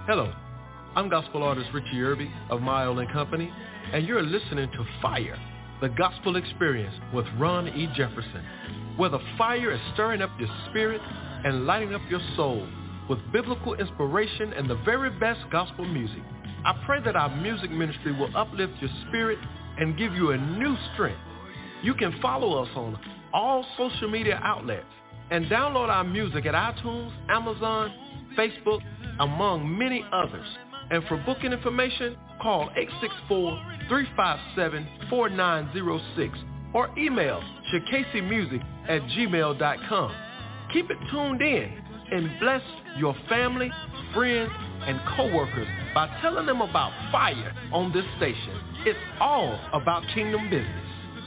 Hello, I'm gospel artist Richie Irby of Mile and Company, and you're listening to Fire, the Gospel Experience with Ron E. Jefferson, where the fire is stirring up your spirit and lighting up your soul with biblical inspiration and the very best gospel music. I pray that our music ministry will uplift your spirit and give you a new strength. You can follow us on all social media outlets and download our music at iTunes, Amazon, Facebook, among many others. And for booking information, call eight six four, three five seven, four nine zero six or email shakasi music at gmail dot com. Keep it tuned in and bless your family, friends, and coworkers by telling them about Fire on this station. It's all about kingdom business.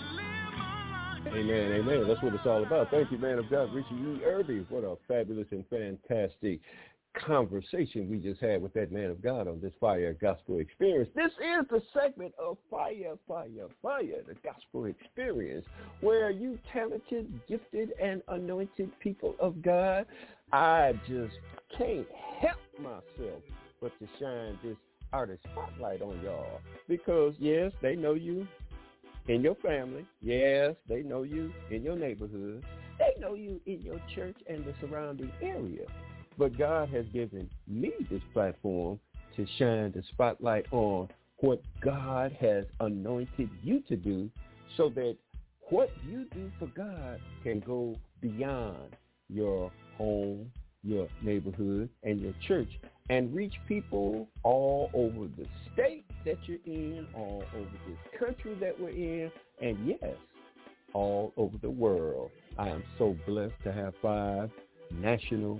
Amen, amen. That's what it's all about. Thank you, man of God, Richie E. Irby. What a fabulous and fantastic conversation we just had with that man of God on this Fire Gospel Experience. This is the segment of Fire, Fire, Fire, the Gospel Experience, where you talented, gifted, and anointed people of God, I just can't help myself but to shine this artist spotlight on y'all. Because, yes, they know you in your family. Yes, they know you in your neighborhood. They know you in your church and the surrounding area. But God has given me this platform to shine the spotlight on what God has anointed you to do, so that what you do for God can go beyond your home, your neighborhood, and your church, and reach people all over the state that you're in, all over this country that we're in, and yes, all over the world. I am so blessed to have five national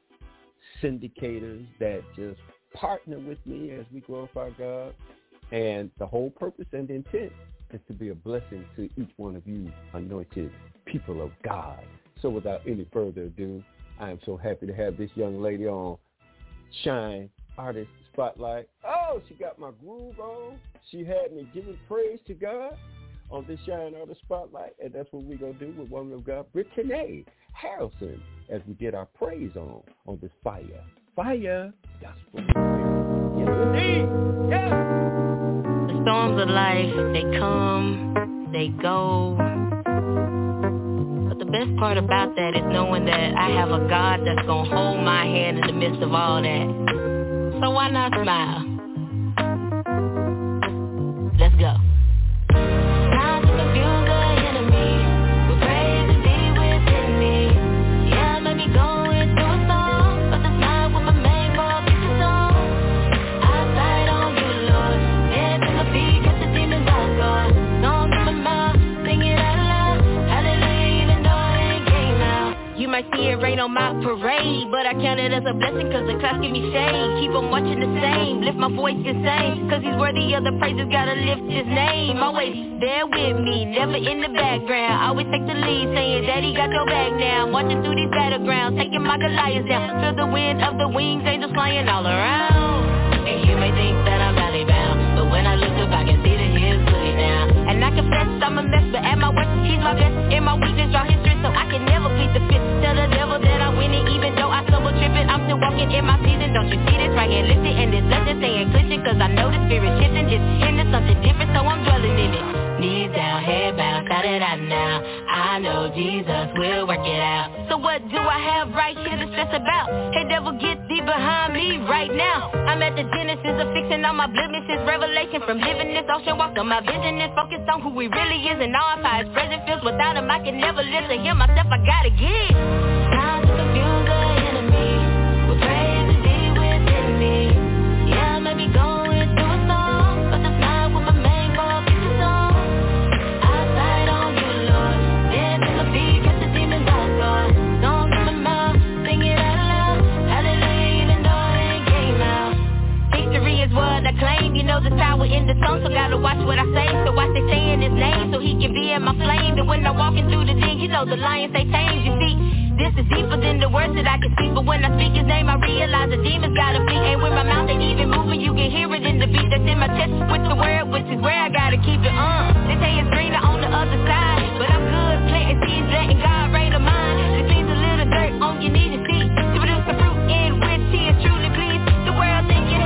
syndicators that just partner with me as we glorify God. And the whole purpose and intent is to be a blessing to each one of you anointed people of God. So without any further ado, I am so happy to have this young lady on Shine Artist Spotlight. Oh, she got my groove on. She had me giving praise to God on this Shine Artist Spotlight, and that's what we're going to do with woman of God, Brittany Harrelson, as we get our praise on on this Fire, Fire Gospel. Yes, indeed. Yeah. The storms of life, they come, they go. But the best part about that is knowing that I have a God that's going to hold my hand in the midst of all that. So why not smile? Let's go. Might see it rain on my parade, but I count it as a blessing cause the clouds give me shade. Keep on watching the same, lift my voice and sing, cause he's worthy of the praises, gotta lift his name. Always there with me, never in the background, always take the lead, saying daddy got your back now. I'm marching through these battlegrounds, taking my Goliaths down. Feel the wind of the wings, angels flying all around. And you may think that I'm valley bound, but when I look up I can see that his booty down. And I confess I'm a mess, but at my worst he's my best. In my weakness draw his strength, so I can never plead the fifth. Tell the devil that I'm winning, even though I stumble tripping. I'm still walking in my season, don't you see this? Right here, listen, and this blessing staying glitching, cause I know the spirit shifting, just into something different, so I'm dwelling in it. Knees down, head bowed, got it out now. I know Jesus will work it out. So what do I have right here to stress about? Hey devil, get thee behind me right now. I'm at the genesis of fixing all my blemishes. Revelation from living this ocean walk on my vision is focused on who he really is, and all how his presence feels. Without him I can never live, to hear myself I gotta give. Now to confuse the enemy with praise is deep within me. Yeah, I may be going through a storm, but that's not what my main focus is on. I sight on you, Lord. Then in the feet, catch the demons off guard. Don't give my mouth, sing it out loud. Hallelujah, even though I ain't came out. Victory is what I claim. You know the tower in the song, so gotta watch what I say. So I stay saying his name, so he can be in my flame. And when I'm walking through the thing, you know the lions they tame. You see, this is deeper than the words that I can speak. But when I speak his name, I realize the demons gotta flee. And when my mouth ain't even moving, you can hear it in the beat that's in my chest with the word, which is where I gotta keep it on. They say it's greener on the other side, but I'm good planting seeds, letting God rain on mine. It cleans a little dirt on your knees and feet to produce the fruit in which he is truly pleased. The world thinking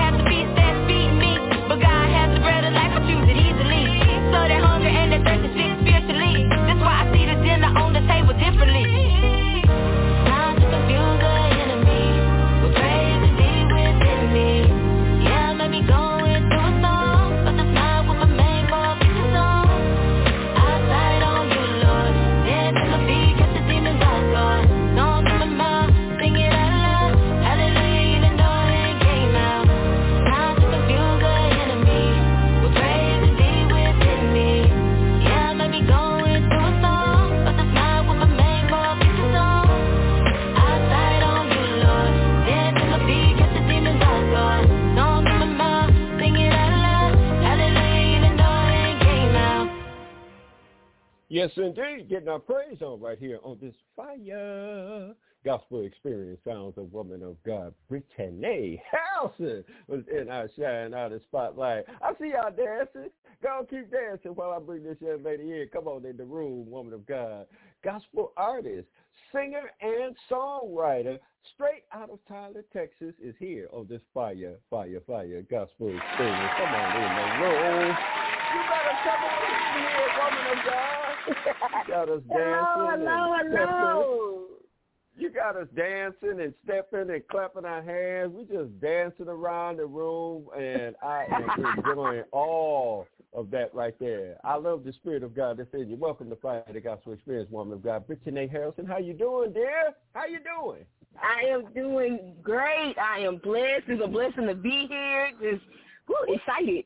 Yes, indeed. Getting our praise on right here on this fire gospel experience. Sounds of woman of God, Brittany Harrelson was in our Shine Out of Spotlight. I see y'all dancing. Go on, keep dancing while I bring this young lady in. Come on in the room, woman of God. Gospel artist, singer, and songwriter, straight out of Tyler, Texas, is here on this fire, fire, fire gospel experience. Come on in the room. You better come on in here, woman of God. Got us dancing. Hello, hello, hello. You got us dancing and stepping and clapping our hands. We just dancing around the room, and I am enjoying all of that right there. I love the Spirit of God that's in you. Welcome to Fire the Gospel Experience, woman of God. Brittany Harrelson, how you doing, dear? How you doing? I am doing great. I am blessed. It's a blessing to be here. Just whew, excited.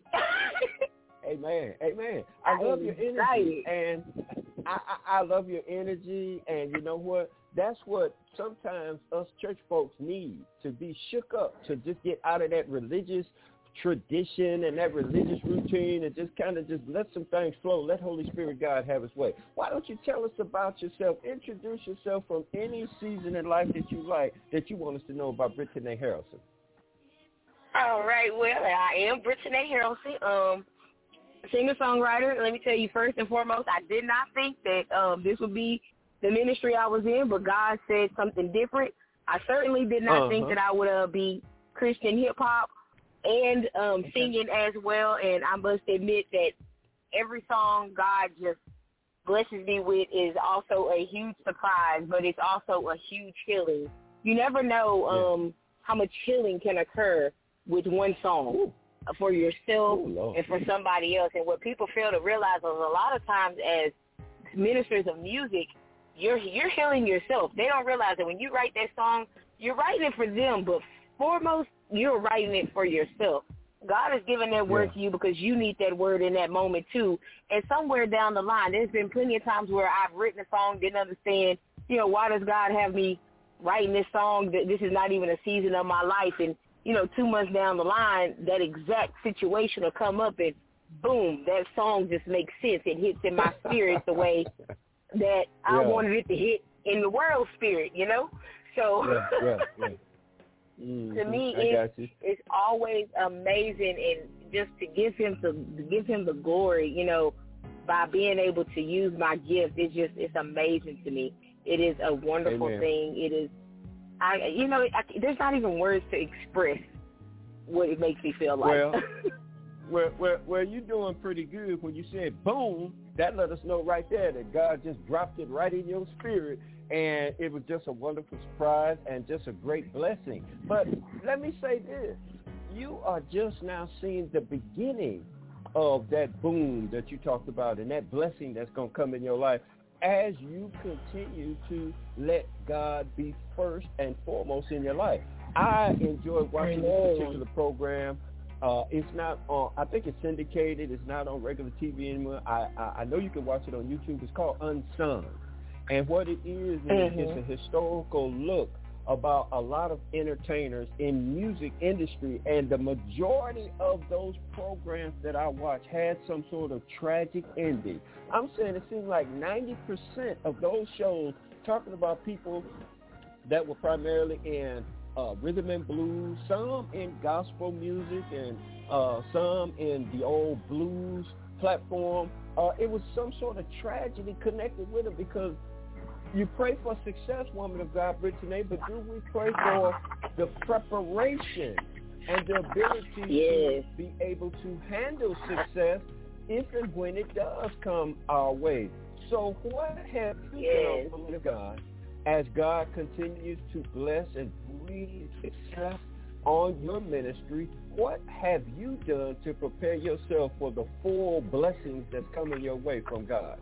Amen. Amen. I, I love your energy, and I, I, I love your energy, and you know what? That's what sometimes us church folks need, to be shook up, to just get out of that religious tradition and that religious routine and just kind of just let some things flow. Let Holy Spirit God have his way. Why don't you tell us about yourself? Introduce yourself from any season in life that you like, that you want us to know about Brittany Harrelson. All right. Well, I am Brittany Harrelson, um, singer-songwriter. Let me tell you, first and foremost, I did not think that um, this would be the ministry I was in, but God said something different. I certainly did not uh-huh. think that I would uh, be Christian hip-hop and um, okay. singing as well, and I must admit that every song God just blesses me with is also a huge surprise, but it's also a huge healing. You never know um, yeah. how much healing can occur with one song. Ooh. For yourself Ooh, and for somebody else. And what people fail to realize is a lot of times as ministers of music, you're you're healing yourself. They don't realize that when you write that song, you're writing it for them, but foremost, you're writing it for yourself. God has given that word yeah. to you because you need that word in that moment too. And somewhere down the line, there's been plenty of times where I've written a song, didn't understand, you know, why does God have me writing this song? That this is not even a season of my life. And you know, two months down the line, that exact situation will come up and boom, that song just makes sense. It hits in my spirit the way that I yeah. wanted it to hit in the world spirit, you know? So yeah, yeah, yeah. Mm-hmm. to me, it's, it's always amazing, and just to give him to, to give him the glory, you know, by being able to use my gift, it's just, it's amazing to me. It is a wonderful Amen. thing. It is, I, you know, I, there's not even words to express what it makes me feel like. Well, well, well, well, you're doing pretty good. When you said boom, that let us know right there that God just dropped it right in your spirit, and it was just a wonderful surprise and just a great blessing. But let me say this. You are just now seeing the beginning of that boom that you talked about and that blessing that's going to come in your life as you continue to let God be first and foremost in your life. I enjoy watching this particular program. Uh, it's not on, I think it's syndicated. It's not on regular T V anymore. I, I, I know you can watch it on YouTube. It's called Unsung. And what it is, is mm-hmm. it's a historical look about a lot of entertainers in music industry, and the majority of those programs that I watch had some sort of tragic ending. I'm saying it seems like ninety percent of those shows talking about people that were primarily in uh, rhythm and blues, some in gospel music, and uh, some in the old blues platform. Uh, it was some sort of tragedy connected with it, because you pray for success, woman of God, Brittany, but do we pray for the preparation and the ability yes. to be able to handle success if and when it does come our way? So what have you yes. done, woman of God, as God continues to bless and breathe success on your ministry? What have you done to prepare yourself for the full blessings that's coming your way from God?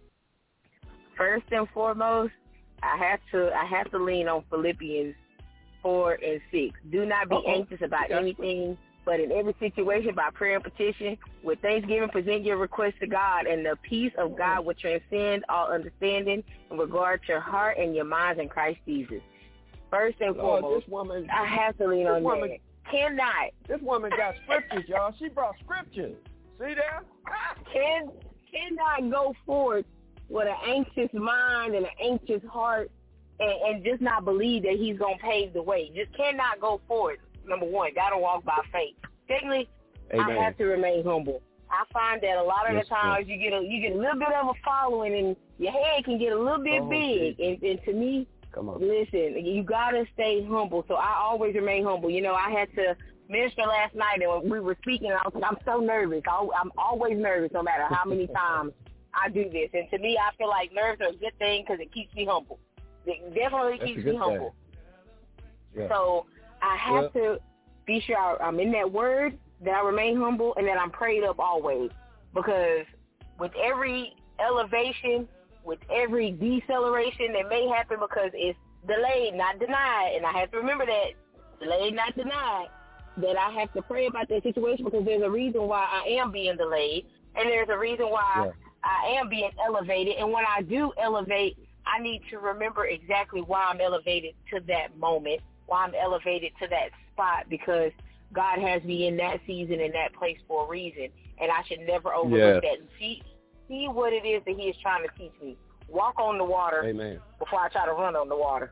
First and foremost, I have to I have to lean on Philippians four and six. Do not be Uh-oh. anxious about anything, but in every situation, by prayer and petition, with thanksgiving, present your request to God, and the peace of God will transcend all understanding and regard your heart and your minds in Christ Jesus. First and Lord, foremost, this woman, I have to lean on woman, that. Cannot. This woman got scriptures, y'all. She brought scriptures. See there? Can cannot go forward with an anxious mind and an anxious heart and, and just not believe that he's going to pave the way. Just cannot go forward. Number one, got to walk by faith. Secondly, Amen. I have to remain humble. I find that a lot of yes, the times yes. you get a you get a little bit of a following and your head can get a little bit oh, big. And, and to me, Come on. listen, you got to stay humble. So I always remain humble. You know, I had to minister last night and we were speaking. I was like, I'm so nervous. I'm always nervous no matter how many times I do this. And to me, I feel like nerves are a good thing because it keeps me humble. It definitely That's keeps me humble. Yeah. So I have well, to be sure I'm in that word, that I remain humble, and that I'm prayed up always. Because with every elevation, with every deceleration that may happen because it's delayed, not denied, and I have to remember that, delayed, not denied, that I have to pray about that situation because there's a reason why I am being delayed, and there's a reason why yeah. I am being elevated. And when I do elevate, I need to remember exactly why I'm elevated to that moment, why I'm elevated to that spot, because God has me in that season, in that place for a reason, and I should never overlook yes. that. See, see what it is that he is trying to teach me. Walk on the water Amen. Before I try to run on the water.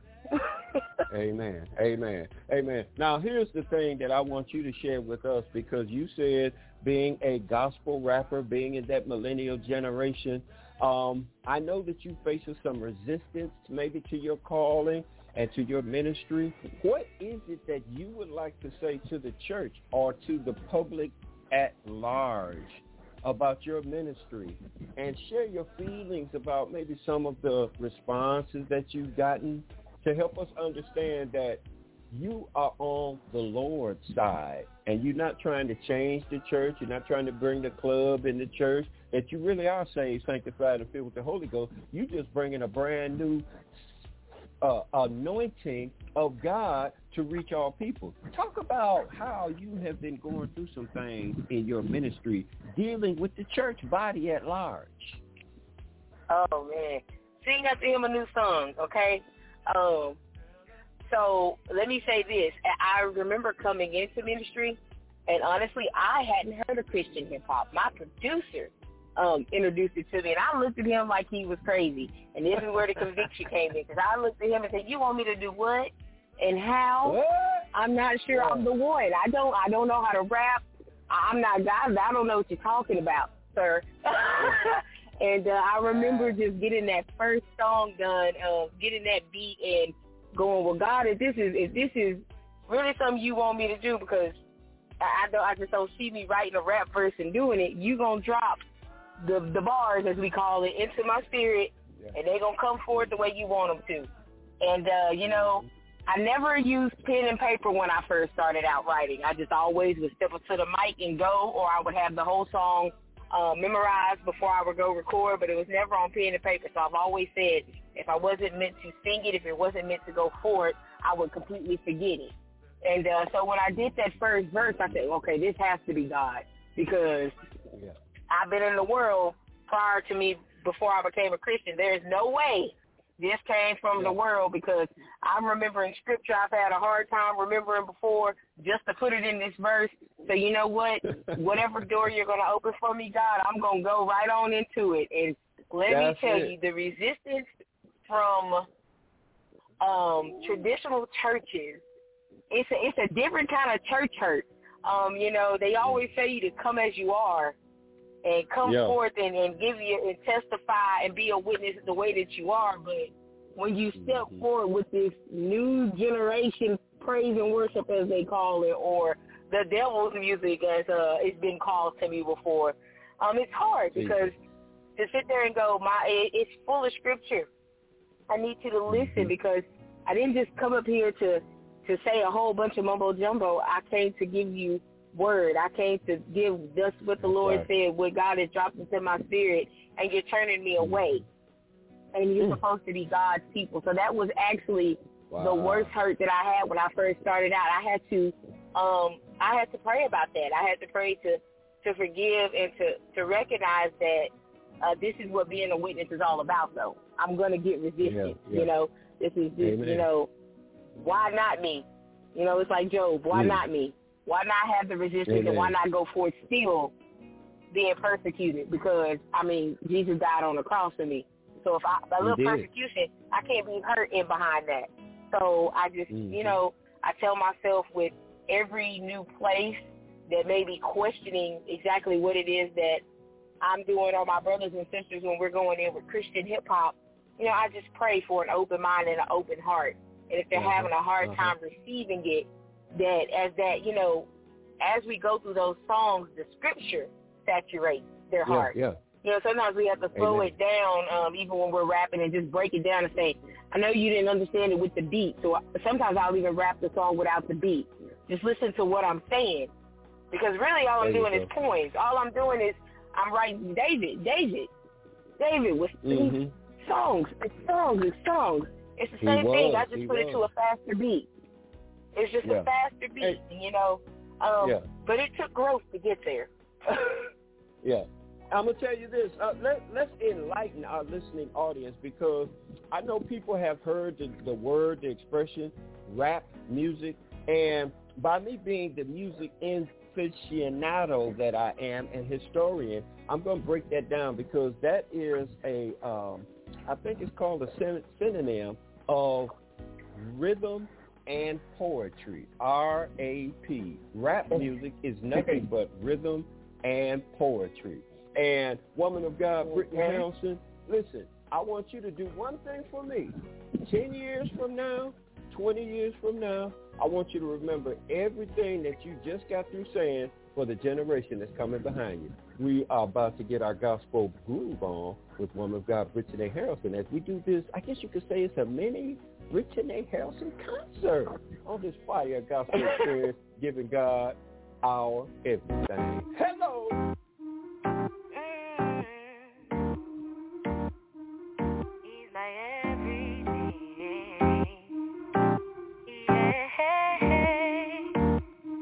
Amen. Amen. Amen. Now, here's the thing that I want you to share with us, because you said being a gospel rapper, being in that millennial generation, um, I know that you facing some resistance maybe to your calling and to your ministry. What is it that you would like to say to the church or to the public at large about your ministry, and share your feelings about maybe some of the responses that you've gotten to help us understand that you are on the Lord's side and you're not trying to change the church. You're not trying to bring the club in the church, that you really are saved, sanctified, and filled with the Holy Ghost. You're just bringing a brand new uh, anointing of God to reach all people. Talk about how you have been going through some things in your ministry, dealing with the church body at large. Oh, man. Sing out to him a new song, okay? Um, so let me say this. I remember coming into ministry, and honestly, I hadn't heard of Christian hip-hop. My producer um, introduced it to me, and I looked at him like he was crazy. And this is where the conviction came in, because I looked at him and said, you want me to do what and how? What? I'm not sure I'm the one. I don't I don't know how to rap. I'm not God. I don't know what you're talking about, sir. And uh, I remember just getting that first song done, uh, getting that beat and going, well, God, if this is if this is really something you want me to do, because I, I don't I just don't see me writing a rap verse and doing it. You gonna drop the the bars, as we call it, into my spirit, yeah. and they gonna come forward the way you want them to. And uh, you know, I never used pen and paper when I first started out writing. I just always would step up to the mic and go, or I would have the whole song uh, memorized before I would go record, but it was never on pen and paper. So I've always said, if I wasn't meant to sing it, if it wasn't meant to go forward, I would completely forget it. And uh, so when I did that first verse, I said, okay, this has to be God, because yeah. I've been in the world prior to me, before I became a Christian. There's no way this came from yeah. the world, because I'm remembering scripture I've had a hard time remembering before just to put it in this verse. So you know what? Whatever door you're going to open for me, God, I'm going to go right on into it. And let That's me tell it. you, the resistance from um, traditional churches, it's a, it's a different kind of church hurt. Um, you know, they always say you to come as you are and come yeah. forth and, and give you and testify and be a witness the way that you are. But when you step mm-hmm. forward with this new generation praise and worship, as they call it, or the devil's music, as uh, it's been called to me before, um, it's hard because to sit there and go, my it, it's full of scripture. I need you to listen mm-hmm. because I didn't just come up here to, to say a whole bunch of mumbo jumbo. I came to give you word. I came to give just what the Lord said, what God has dropped into my spirit, and you're turning me away. And you're mm. supposed to be God's people. So that was actually wow. the worst hurt that I had when I first started out. I had to um, I had to pray about that. I had to pray to, to forgive and to, to recognize that uh, this is what being a witness is all about, though. I'm going to get resistance. Yeah, yeah. You know, this is just, Amen. you know, why not me? You know, it's like Job. Why mm. not me? Why not have the resistance Amen. and why not go forth still being persecuted? Because, I mean, Jesus died on the cross for me. So if I, a little You did. persecution, I can't be hurt in behind that. So I just, Mm-hmm. you know, I tell myself with every new place that may be questioning exactly what it is that I'm doing, or my brothers and sisters when we're going in with Christian hip-hop, you know, I just pray for an open mind and an open heart. And if they're uh-huh. having a hard uh-huh. time receiving it, that as that, you know, as we go through those songs, the scripture saturates their Yeah, heart. yeah. You know, sometimes we have to slow Amen. it down, um, even when we're rapping, and just break it down and say, I know you didn't understand it with the beat, so sometimes I'll even rap the song without the beat. Just listen to what I'm saying. Because really all I'm There you doing is go. poems. All I'm doing is I'm writing David, David, David with Mm-hmm. songs. It's songs, it's songs. It's the He same thing. was, I just he put it to a was. faster beat. It's just Yeah. a faster beat, Hey. you know. Um, Yeah. But it took growth to get there. Yeah. I'm going to tell you this. Uh, let, let's enlighten our listening audience, because I know people have heard the, the word, the expression, rap music, and by me being the music aficionado that I am and historian, I'm going to break that down, because that is a, um, I think it's called a syn- synonym of rhythm and poetry, R A P. Rap music is nothing but rhythm and poetry. And woman of God, Brittany Okay. Harrelson, listen, I want you to do one thing for me. Ten years from now, twenty years from now, I want you to remember everything that you just got through saying for the generation that's coming behind you. We are about to get our gospel groove on with woman of God, Brittany Harrelson. As we do this, I guess you could say it's a mini Brittany Harrelson concert on this Fire Gospel Experience, giving God our everything. Hello. He's my everything. Yeah.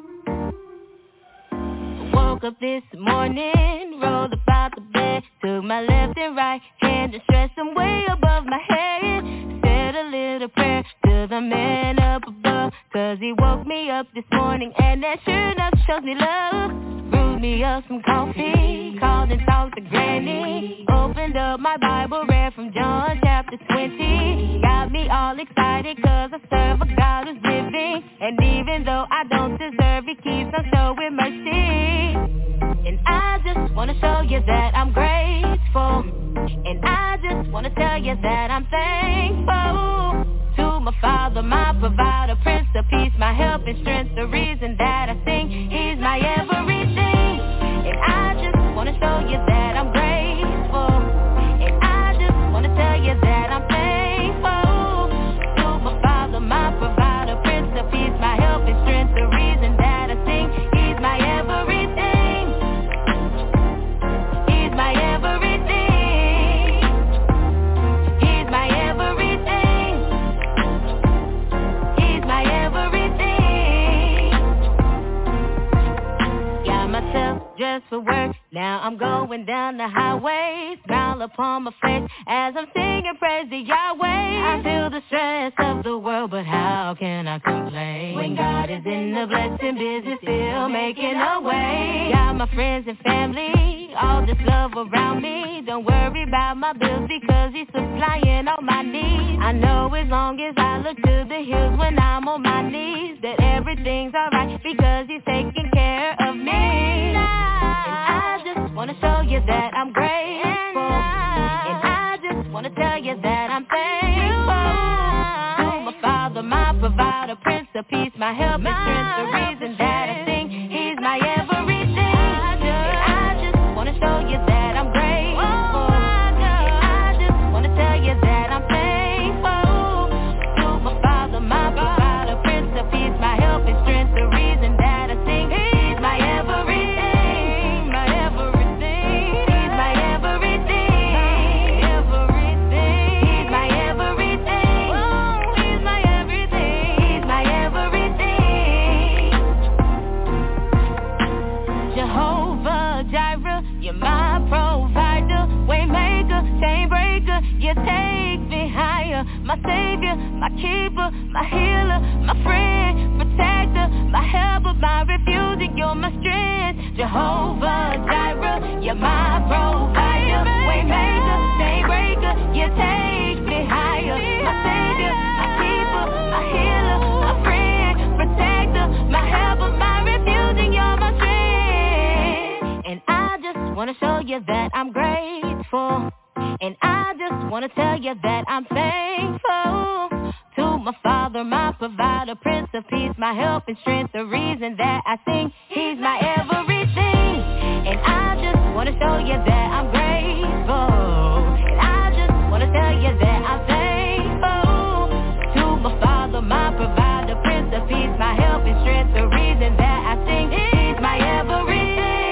Woke up this morning, rolled up out the bed, took my left and right hand and stretched them way above my head. Said a little prayer to the man up above, cause he woke me up this morning and that sure enough shows me love. Brewed me up some coffee, called and talked to Granny, opened up my Bible, read from John chapter twenty. Got me all excited cause I serve a God who's living, and even though I don't deserve, he keeps on showing mercy. And I just wanna show you that I'm grateful, and I just wanna tell you that I'm thankful to my Father, my provider, Prince of Peace, my help and strength, the reason that I sing. He's my everything, and I just wanna show you that I'm grateful, and I just wanna tell you that I'm thankful to my Father, my provider, Prince of Peace, my help and strength, the reason that I sing. He's my everything, he's my everything, he's my everything, he's my everything. Got myself dressed for work, now I'm going down the highway, smile upon my face as I'm singing praise to Yahweh. I feel the stress of the world, but how can I complain when God is in the blessing business, still making a way. Got my friends and family, all this love around me. Don't worry about my bills because he's supplying all my needs. I know as long as I look to the hills when I'm on my knees, that everything's alright because he's taking care of me. And I just wanna show you that I'm grateful, and I just wanna tell you that I'm thankful to my Father, my provider, Prince of Peace, my help and strength, the reason that I sing. He's my everything, and I just wanna show you that I'm grateful, and I just wanna tell you that I'm thankful to my Father, my provider, Prince of Peace, my help and strength, the reason that I sing. He's my everything, my everything, he's my everything, everything, he's my everything, oh, he's my everything, he's my everything. Jehovah Jireh, you're my provider, waymaker, chain breaker, you take me higher, my savior, my keeper, my healer, my friend, protector, my helper, my refuge, and you're my strength. Jehovah Jireh, you're my provider, waymaker, chain breaker, you take want to show you that I'm grateful. And I just want to tell you that I'm thankful to my Father, my provider, Prince of Peace, my help and strength, the reason that I sing. He's my everything. And I just want to show you that I'm grateful. And I just want to tell you that I'm thankful to my Father, my provider, Prince of Peace, my help and strength, the reason that I sing. He's my everything.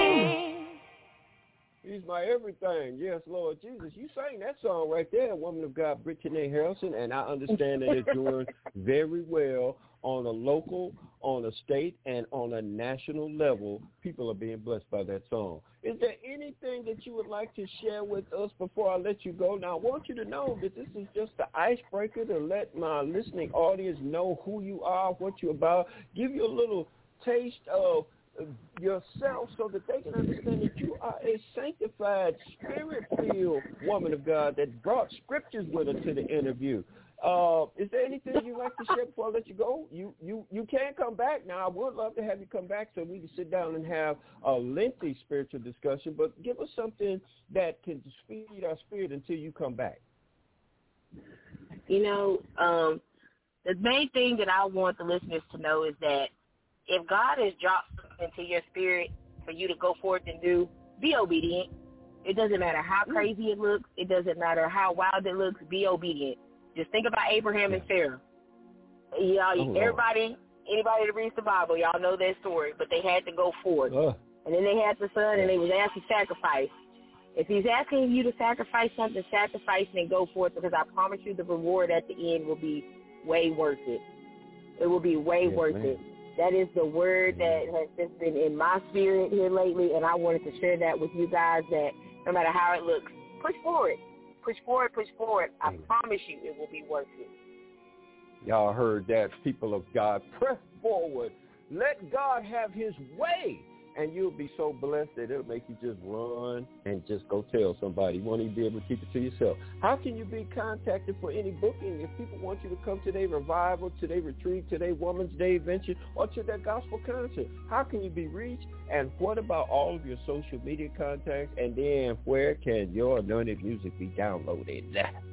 He's my everything. Yes, Lord Jesus. You sang that song right there, Woman of God, Brittany Harrelson, and I understand that it's doing very well on a local, on a state, and on a national level. People are being blessed by that song. Is there anything that you would like to share with us before I let you go? Now, I want you to know that this is just the icebreaker to let my listening audience know who you are, what you're about, give you a little taste of yourself so that they can understand that you are a sanctified, spirit-filled woman of God that brought scriptures with her to the interview. Uh, is there anything you'd like to share before I let you go? You you you can come back. Now, I would love to have you come back so we can sit down and have a lengthy spiritual discussion, but give us something that can feed our spirit until you come back. You know, um, the main thing that I want the listeners to know is that if God has dropped something into your spirit for you to go forth and do, be obedient. It doesn't matter how crazy it looks. It doesn't matter how wild it looks. Be obedient. Just think about Abraham and Sarah. Y'all, oh, everybody, anybody that reads the Bible, y'all know that story, but they had to go forth. Uh, and then they had the son, and they was asked to sacrifice. If he's asking you to sacrifice something, sacrifice and go forth, because I promise you the reward at the end will be way worth it. It will be way yes, worth man. it. That is the word that has just been in my spirit here lately, and I wanted to share that with you guys, that no matter how it looks, push forward. Push forward, push forward. I Amen. promise you it will be worth it. Y'all heard that, people of God. Press forward. Let God have his way, and you'll be so blessed that it'll make you just run and just go tell somebody. You won't even be able to keep it to yourself. How can you be contacted for any booking if people want you to come to their revival, to their retreat, to their Woman's Day adventure, or to their gospel concert? How can you be reached? And what about all of your social media contacts? And then where can your anointed music be downloaded?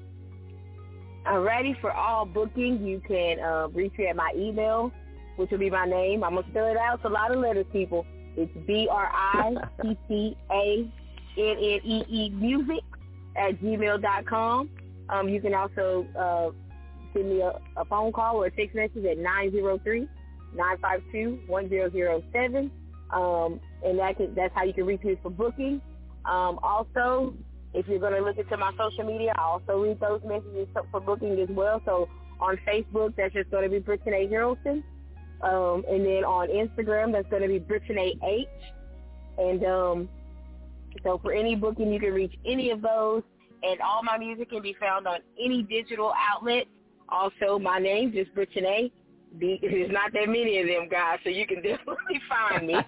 Alrighty, for all booking, you can uh, reach me at my email, which will be my name. I'm going to spell it out. It's a lot of letters, people. It's B R I C C A N N E E music at gmail dot com. Um, you can also uh, send me a, a phone call or a text message at nine zero three, nine five two, one zero zero seven. Um, and that can, that's how you can reach me for booking. Um, also, if you're going to look into my social media, I also read those messages for booking as well. So on Facebook, that's just going to be Brittany Harrelson. Um, and then on Instagram, that's going to be Brittany H. And um, so for any booking, you can reach any of those. And all my music can be found on any digital outlet. Also, my name, just Brittany. There's not that many of them, guys, so you can definitely find me.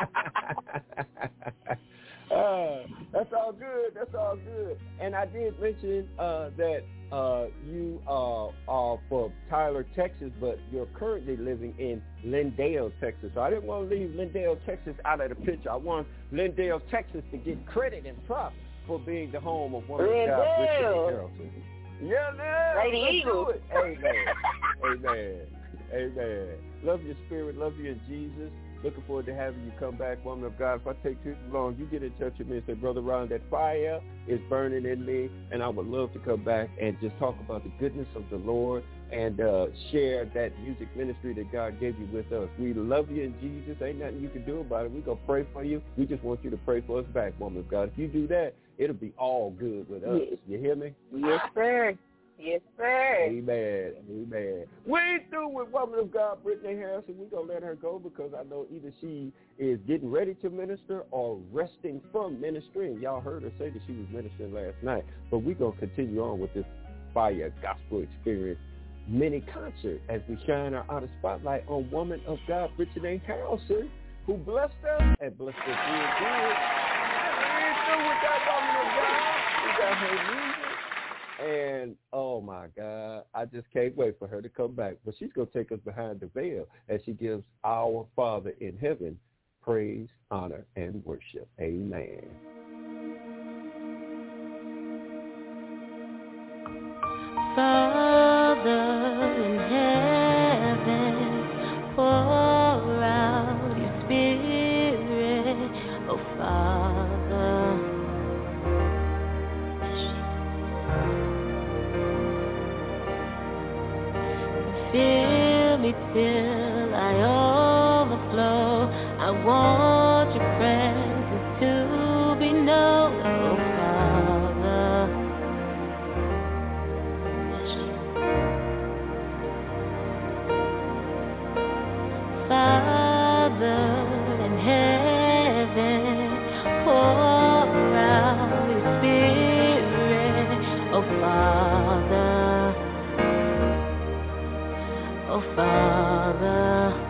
uh, that's all good. That's all good. And I did mention uh, that uh, you uh, are from Tyler, Texas, but you're currently living in Lindale, Texas. So I didn't want to leave Lindale, Texas out of the picture. I want Lindale, Texas to get credit and props for being the home of one of the guys, Brittany Harrelson. Yeah, man. Lady Eagle. Amen. Amen. Amen. Love your spirit. Love you in Jesus. Looking forward to having you come back, woman of God. If I take too long, you get in touch with me and say, Brother Ron, that fire is burning in me, and I would love to come back and just talk about the goodness of the Lord and uh, share that music ministry that God gave you with us. We love you in Jesus. Ain't nothing you can do about it. We're going to pray for you. We just want you to pray for us back, woman of God. If you do that, it'll be all good with us. Yes. You hear me? Yes, sir. Yes, sir. Amen. Amen. We ain't through with woman of God, Brittany Harrelson. We're going to let her go because I know either she is getting ready to minister or resting from ministering. Y'all heard her say that she was ministering last night. But we're going to continue on with this Fire Gospel Experience mini concert as we shine our outer spotlight on woman of God, Brittany Harrelson, who blessed us and blessed us real good. We ain't through with that woman of God. We got her music. And, oh, my God, I just can't wait for her to come back. But she's going to take us behind the veil as she gives our Father in heaven praise, honor, and worship. Amen. Father in heaven, pour out your Spirit, oh Father. Fill me till I overflow. I want your presence to be known, oh Father. Father in heaven, pour out your Spirit, oh Father. Oh Father,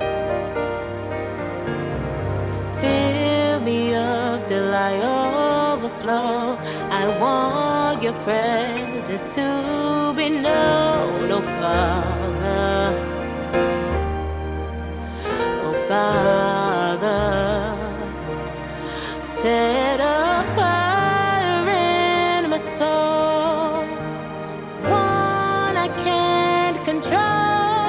fill me up till I overflow. I want your presence to be known, oh Father. Oh Father, set a fire in my soul, one I can't control.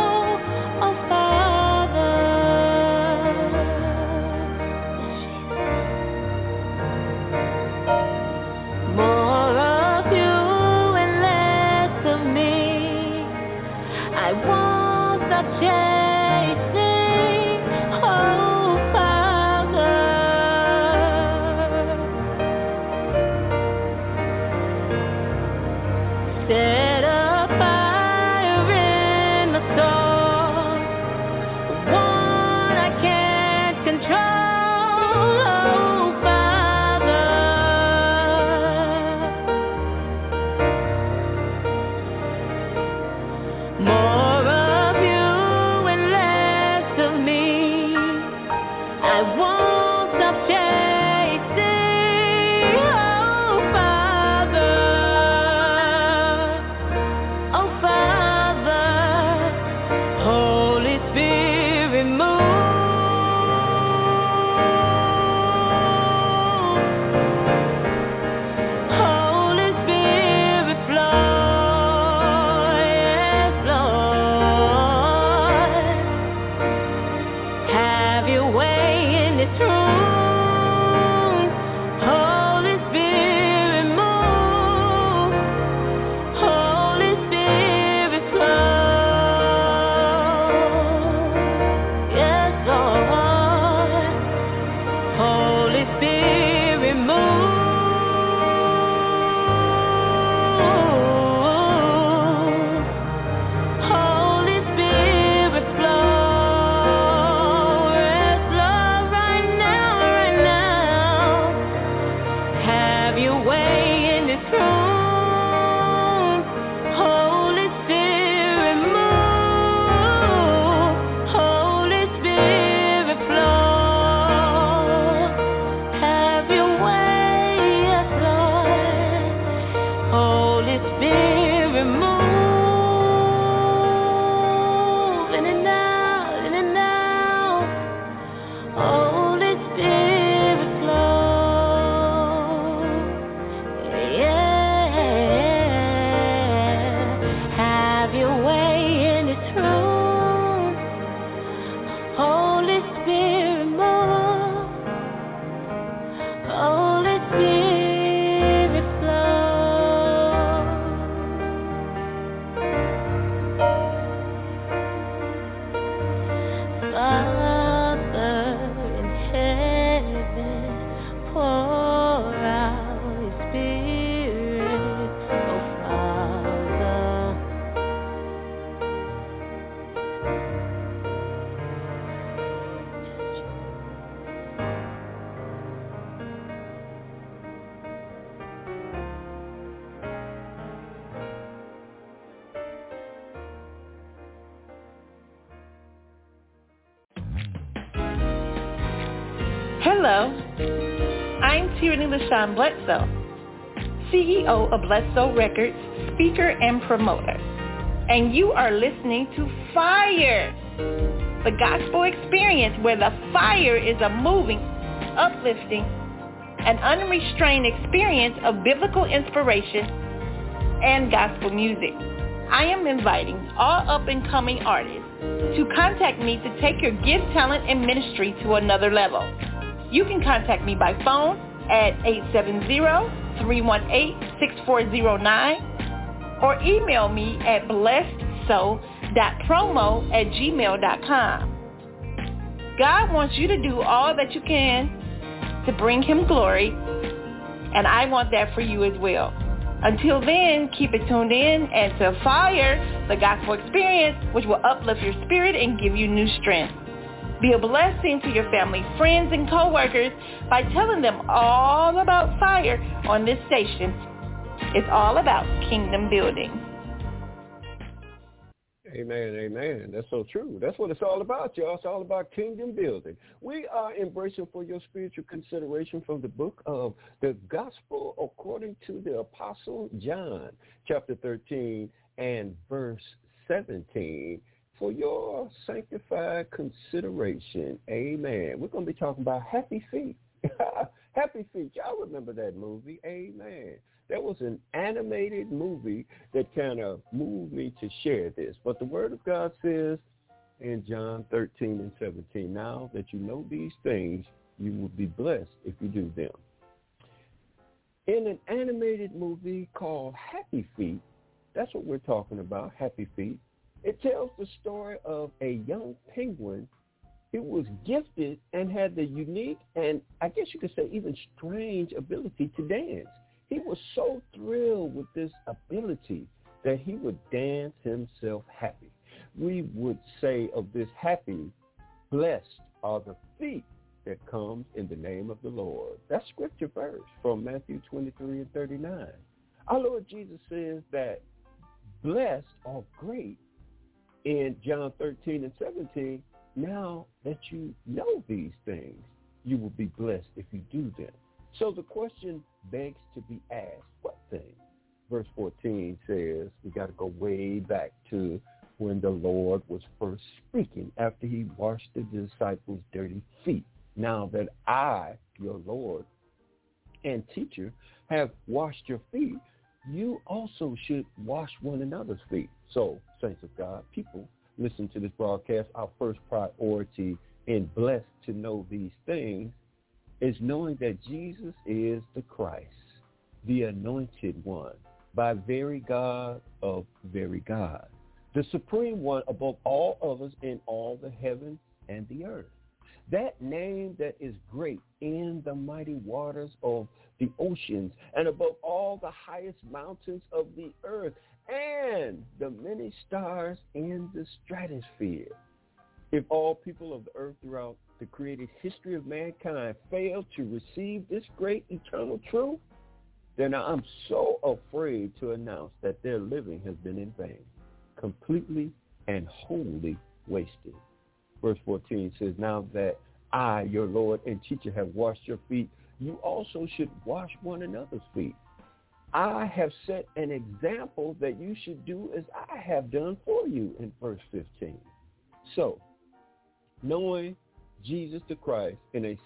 Hello, I'm Tierney LaShawn Bledsoe, C E O of Bledsoe Records, speaker and promoter, and you are listening to Fire, the gospel experience where the fire is a moving, uplifting, and unrestrained experience of biblical inspiration and gospel music. I am inviting all up-and-coming artists to contact me to take your gift, talent, and ministry to another level. You can contact me by phone at eight seven zero, three one eight, six four zero nine or email me at blessed so dot promo at gmail dot com. God wants you to do all that you can to bring him glory, and I want that for you as well. Until then, keep it tuned in and to Fire, the gospel experience, which will uplift your spirit and give you new strength. Be a blessing to your family, friends, and co-workers by telling them all about Fire on this station. It's all about kingdom building. Amen, amen. That's so true. That's what it's all about, y'all. It's all about kingdom building. We are embracing for your spiritual consideration from the book of the Gospel according to the Apostle John, chapter thirteen and verse seventeen. For your sanctified consideration, amen. We're going to be talking about Happy Feet. Happy Feet. Y'all remember that movie? Amen. That was an animated movie that kind of moved me to share this. But the Word of God says in John thirteen and seventeen, now that you know these things, you will be blessed if you do them. In an animated movie called Happy Feet, that's what we're talking about, Happy Feet. It tells the story of a young penguin who was gifted and had the unique and I guess you could say even strange ability to dance. He was so thrilled with this ability that he would dance himself happy. We would say of this happy, blessed are the feet that comes in the name of the Lord. That's scripture verse from Matthew twenty-three and thirty-nine. Our Lord Jesus says that blessed or great in John thirteen and seventeen. Now that you know these things, you will be blessed if you do them. So the question begs to be asked, what thing? Verse fourteen says, we got to go way back to when the Lord was first speaking after he washed the disciples' dirty feet. Now that I, your Lord and teacher, have washed your feet, you also should wash one another's feet. So, saints of God, people, listen to this broadcast. Our first priority in blessed to know these things is knowing that Jesus is the Christ, the anointed one, by very God of very God, the supreme one above all others in all the heavens and the earth. That name that is great in the mighty waters of the oceans and above all the highest mountains of the earth and the many stars in the stratosphere. If all people of the earth throughout the created history of mankind fail to receive this great eternal truth, then I'm so afraid to announce that their living has been in vain, completely and wholly wasted. Verse fourteen says, now that I, your Lord and teacher, have washed your feet, you also should wash one another's feet. I have set an example that you should do as I have done for you in verse fifteen. So, knowing Jesus the Christ in a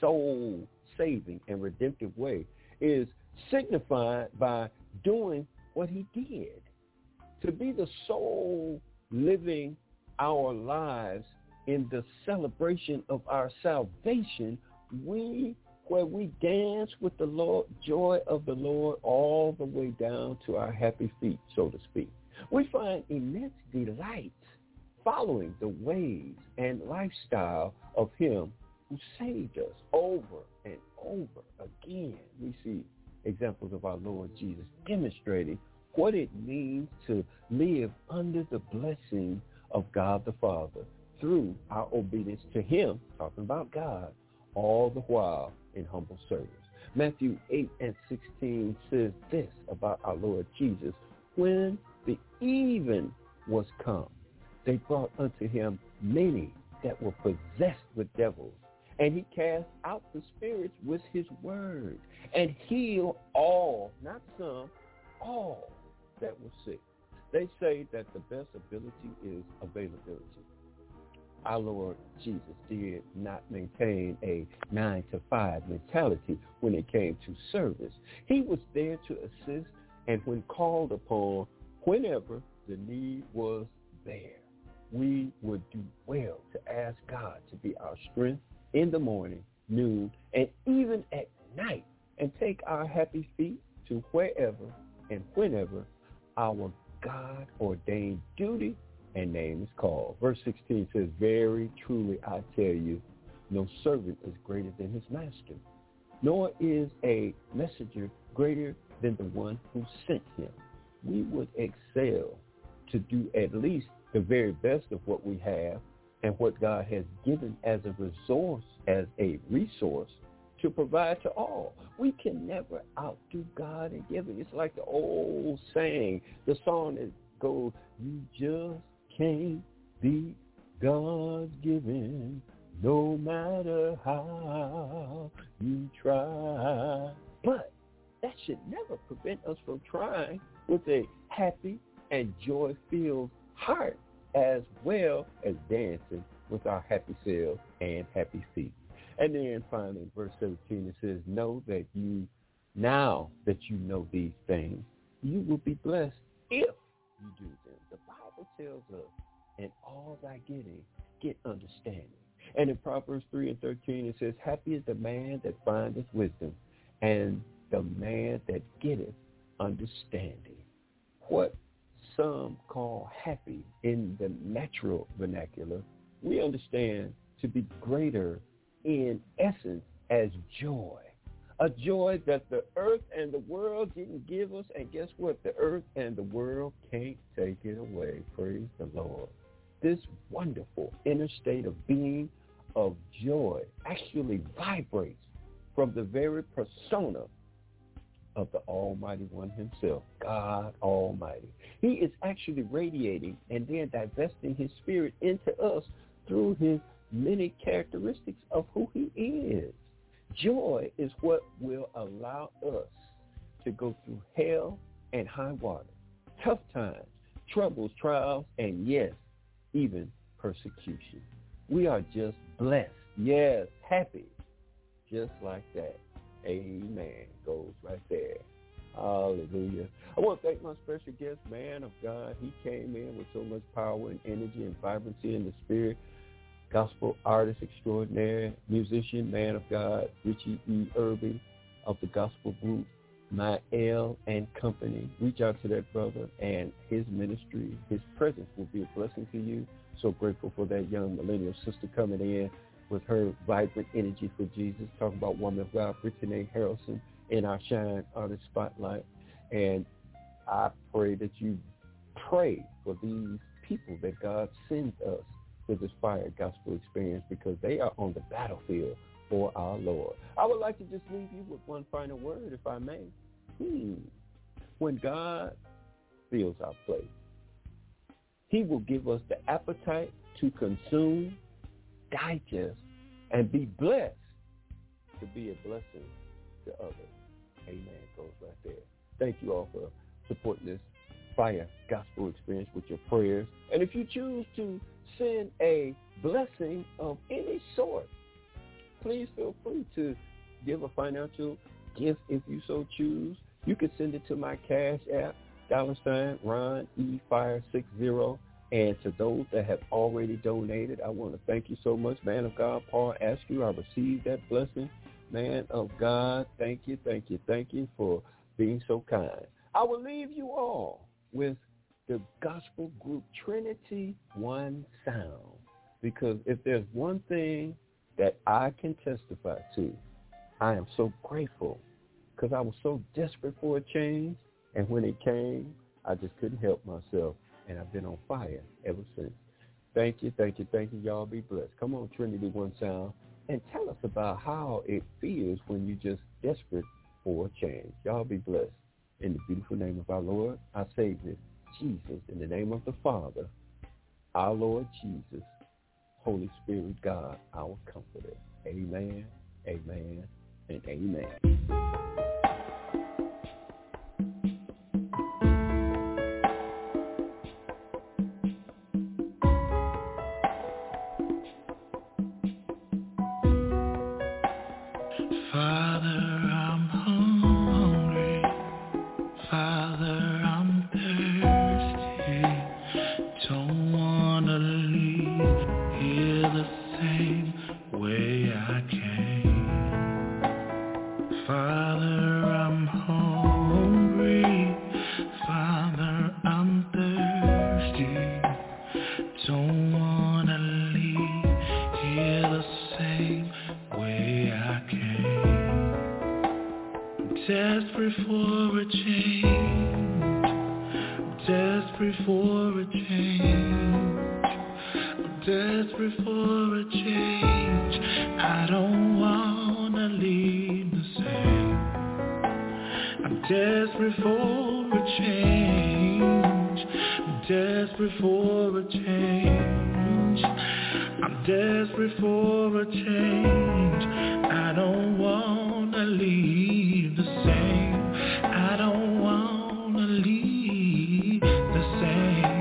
soul-saving and redemptive way is signified by doing what he did. To be the soul living our lives in the celebration of our salvation, we where we dance with the Lord, joy of the Lord all the way down to our happy feet, so to speak. We find immense delight following the ways and lifestyle of him who saved us over and over again. We see examples of our Lord Jesus demonstrating what it means to live under the blessing of God the Father through our obedience to him, talking about God, all the while in humble service. Matthew eight and sixteen says this about our Lord Jesus. When the even was come, they brought unto him many that were possessed with devils, and he cast out the spirits with his word, and healed all, not some, all that were sick. They say that the best ability is availability. Our Lord Jesus did not maintain a nine to five mentality when it came to service. He was there to assist, and when called upon, whenever the need was there, we would do well to ask God to be our strength in the morning, noon, and even at night, and take our happy feet to wherever and whenever our God-ordained duty and name is called. Verse sixteen says, very truly I tell you, no servant is greater than his master, nor is a messenger greater than the one who sent him. We would excel to do at least the very best of what we have and what God has given as a resource, as a resource to provide to all. We can never outdo God in giving. It's like the old saying, the song that goes, you just can't beat God's giving, no matter how you try. But that should never prevent us from trying with a happy and joy-filled heart, as well as dancing with our happy selves and happy feet. And then finally, in verse seventeen, it says, know that you, now that you know these things, you will be blessed if you do them. The Bible tells us, in all thy getting, get understanding. And in Proverbs three and thirteen, it says, happy is the man that findeth wisdom, and the man that getteth understanding. What some call happy in the natural vernacular, we understand to be greater in essence as joy. A joy that the earth and the world didn't give us, and guess what? The earth and the world can't take it away. Praise the Lord. This wonderful inner state of being, of joy, actually vibrates from the very persona of the Almighty One himself, God Almighty. He is actually radiating and then divesting his spirit into us through his many characteristics of who he is. Joy is what will allow us to go through hell and high water, tough times, troubles, trials, and yes, even persecution. We are just blessed. Yes, happy. Just like that. Amen. Goes right there. Hallelujah. I want to thank my special guest, man of God. He came in with so much power and energy and vibrancy in the spirit. Gospel artist extraordinaire, musician, man of God, Richie E. Irby of the gospel group, Mael and Company. Reach out to that brother and his ministry. His presence will be a blessing to you. So grateful for that young millennial sister coming in with her vibrant energy for Jesus. Talking about woman of God, Brittany Harrelson in our Shine Artist Spotlight. And I pray that you pray for these people that God sends us to this fire gospel experience, because they are on the battlefield for our Lord. I would like to just leave you with one final word, if I may. Hmm. When God fills our plate, he will give us the appetite to consume, digest, and be blessed to be a blessing to others. Amen. Goes right there. Thank you all for supporting this fire gospel experience with your prayers. And if you choose to send a blessing of any sort, please feel free to give a financial gift if you so choose. You can send it to my Cash App, dollar sign Ron E Fire sixty. And to those that have already donated, I want to thank you so much. Man of God, Paul Askew, I received that blessing. Man of God, thank you, thank you, thank you for being so kind. I will leave you all with the gospel group Trinity One Sound, because if there's one thing that I can testify to, I am so grateful, because I was so desperate for a change, and when it came, I just couldn't help myself, and I've been on fire ever since. Thank you, thank you, thank you. Y'all be blessed. Come on, Trinity One Sound, and tell us about how it feels when you're just desperate for a change. Y'all be blessed. In the beautiful name of our Lord, our Savior, Jesus, in the name of the Father, our Lord Jesus, Holy Spirit, God, our Comforter. Amen, amen, and amen. Father, I'm hungry. Father, I'm thirsty. Father, I'm hungry. Father, I'm thirsty. Don't wanna leave here the same way I came. I'm desperate for a change. I'm desperate for a change. I'm desperate for a change. I don't wanna leave the same. I'm desperate for a change. I'm desperate for a change. I'm desperate for a change. I don't wanna leave the same. I don't wanna leave the same.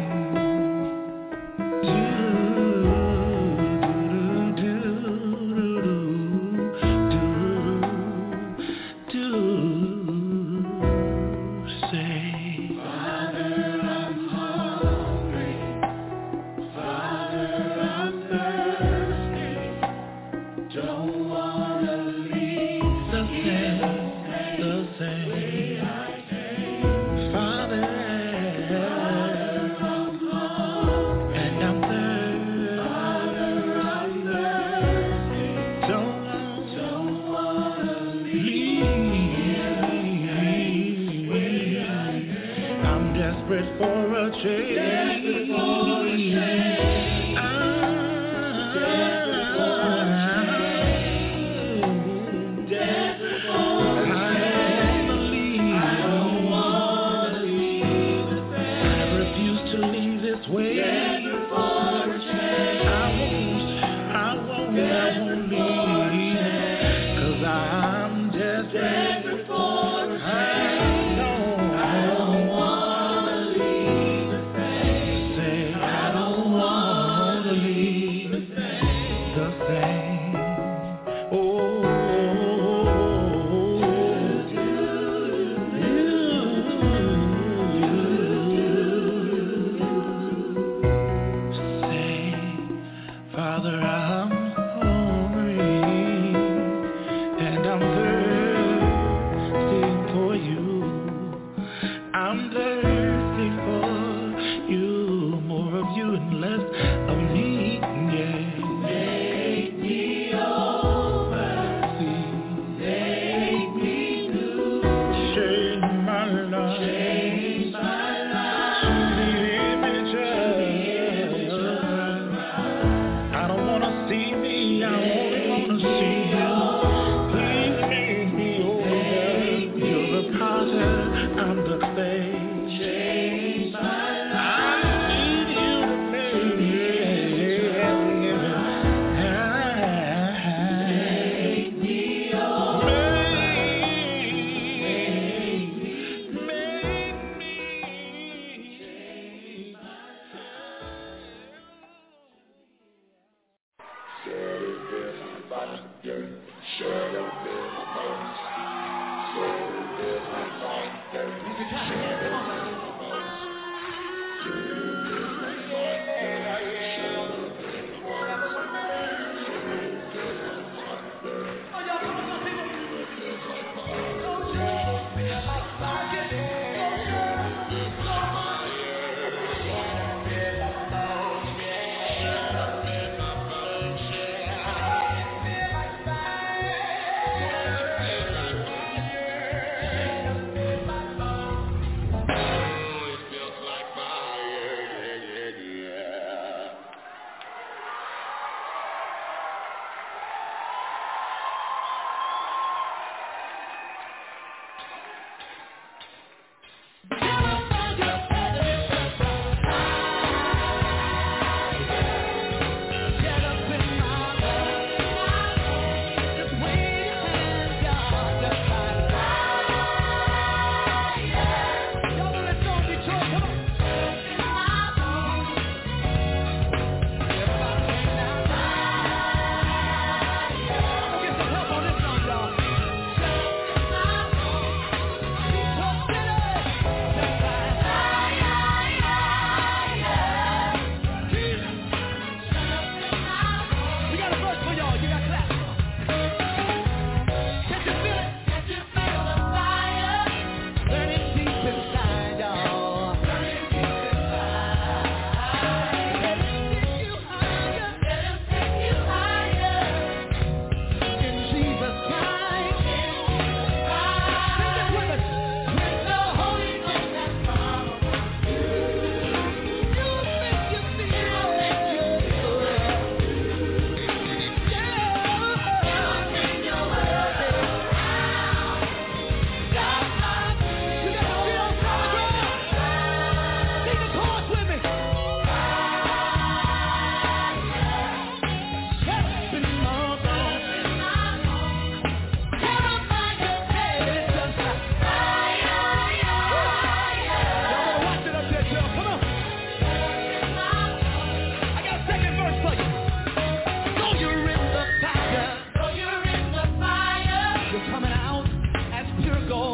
you're going.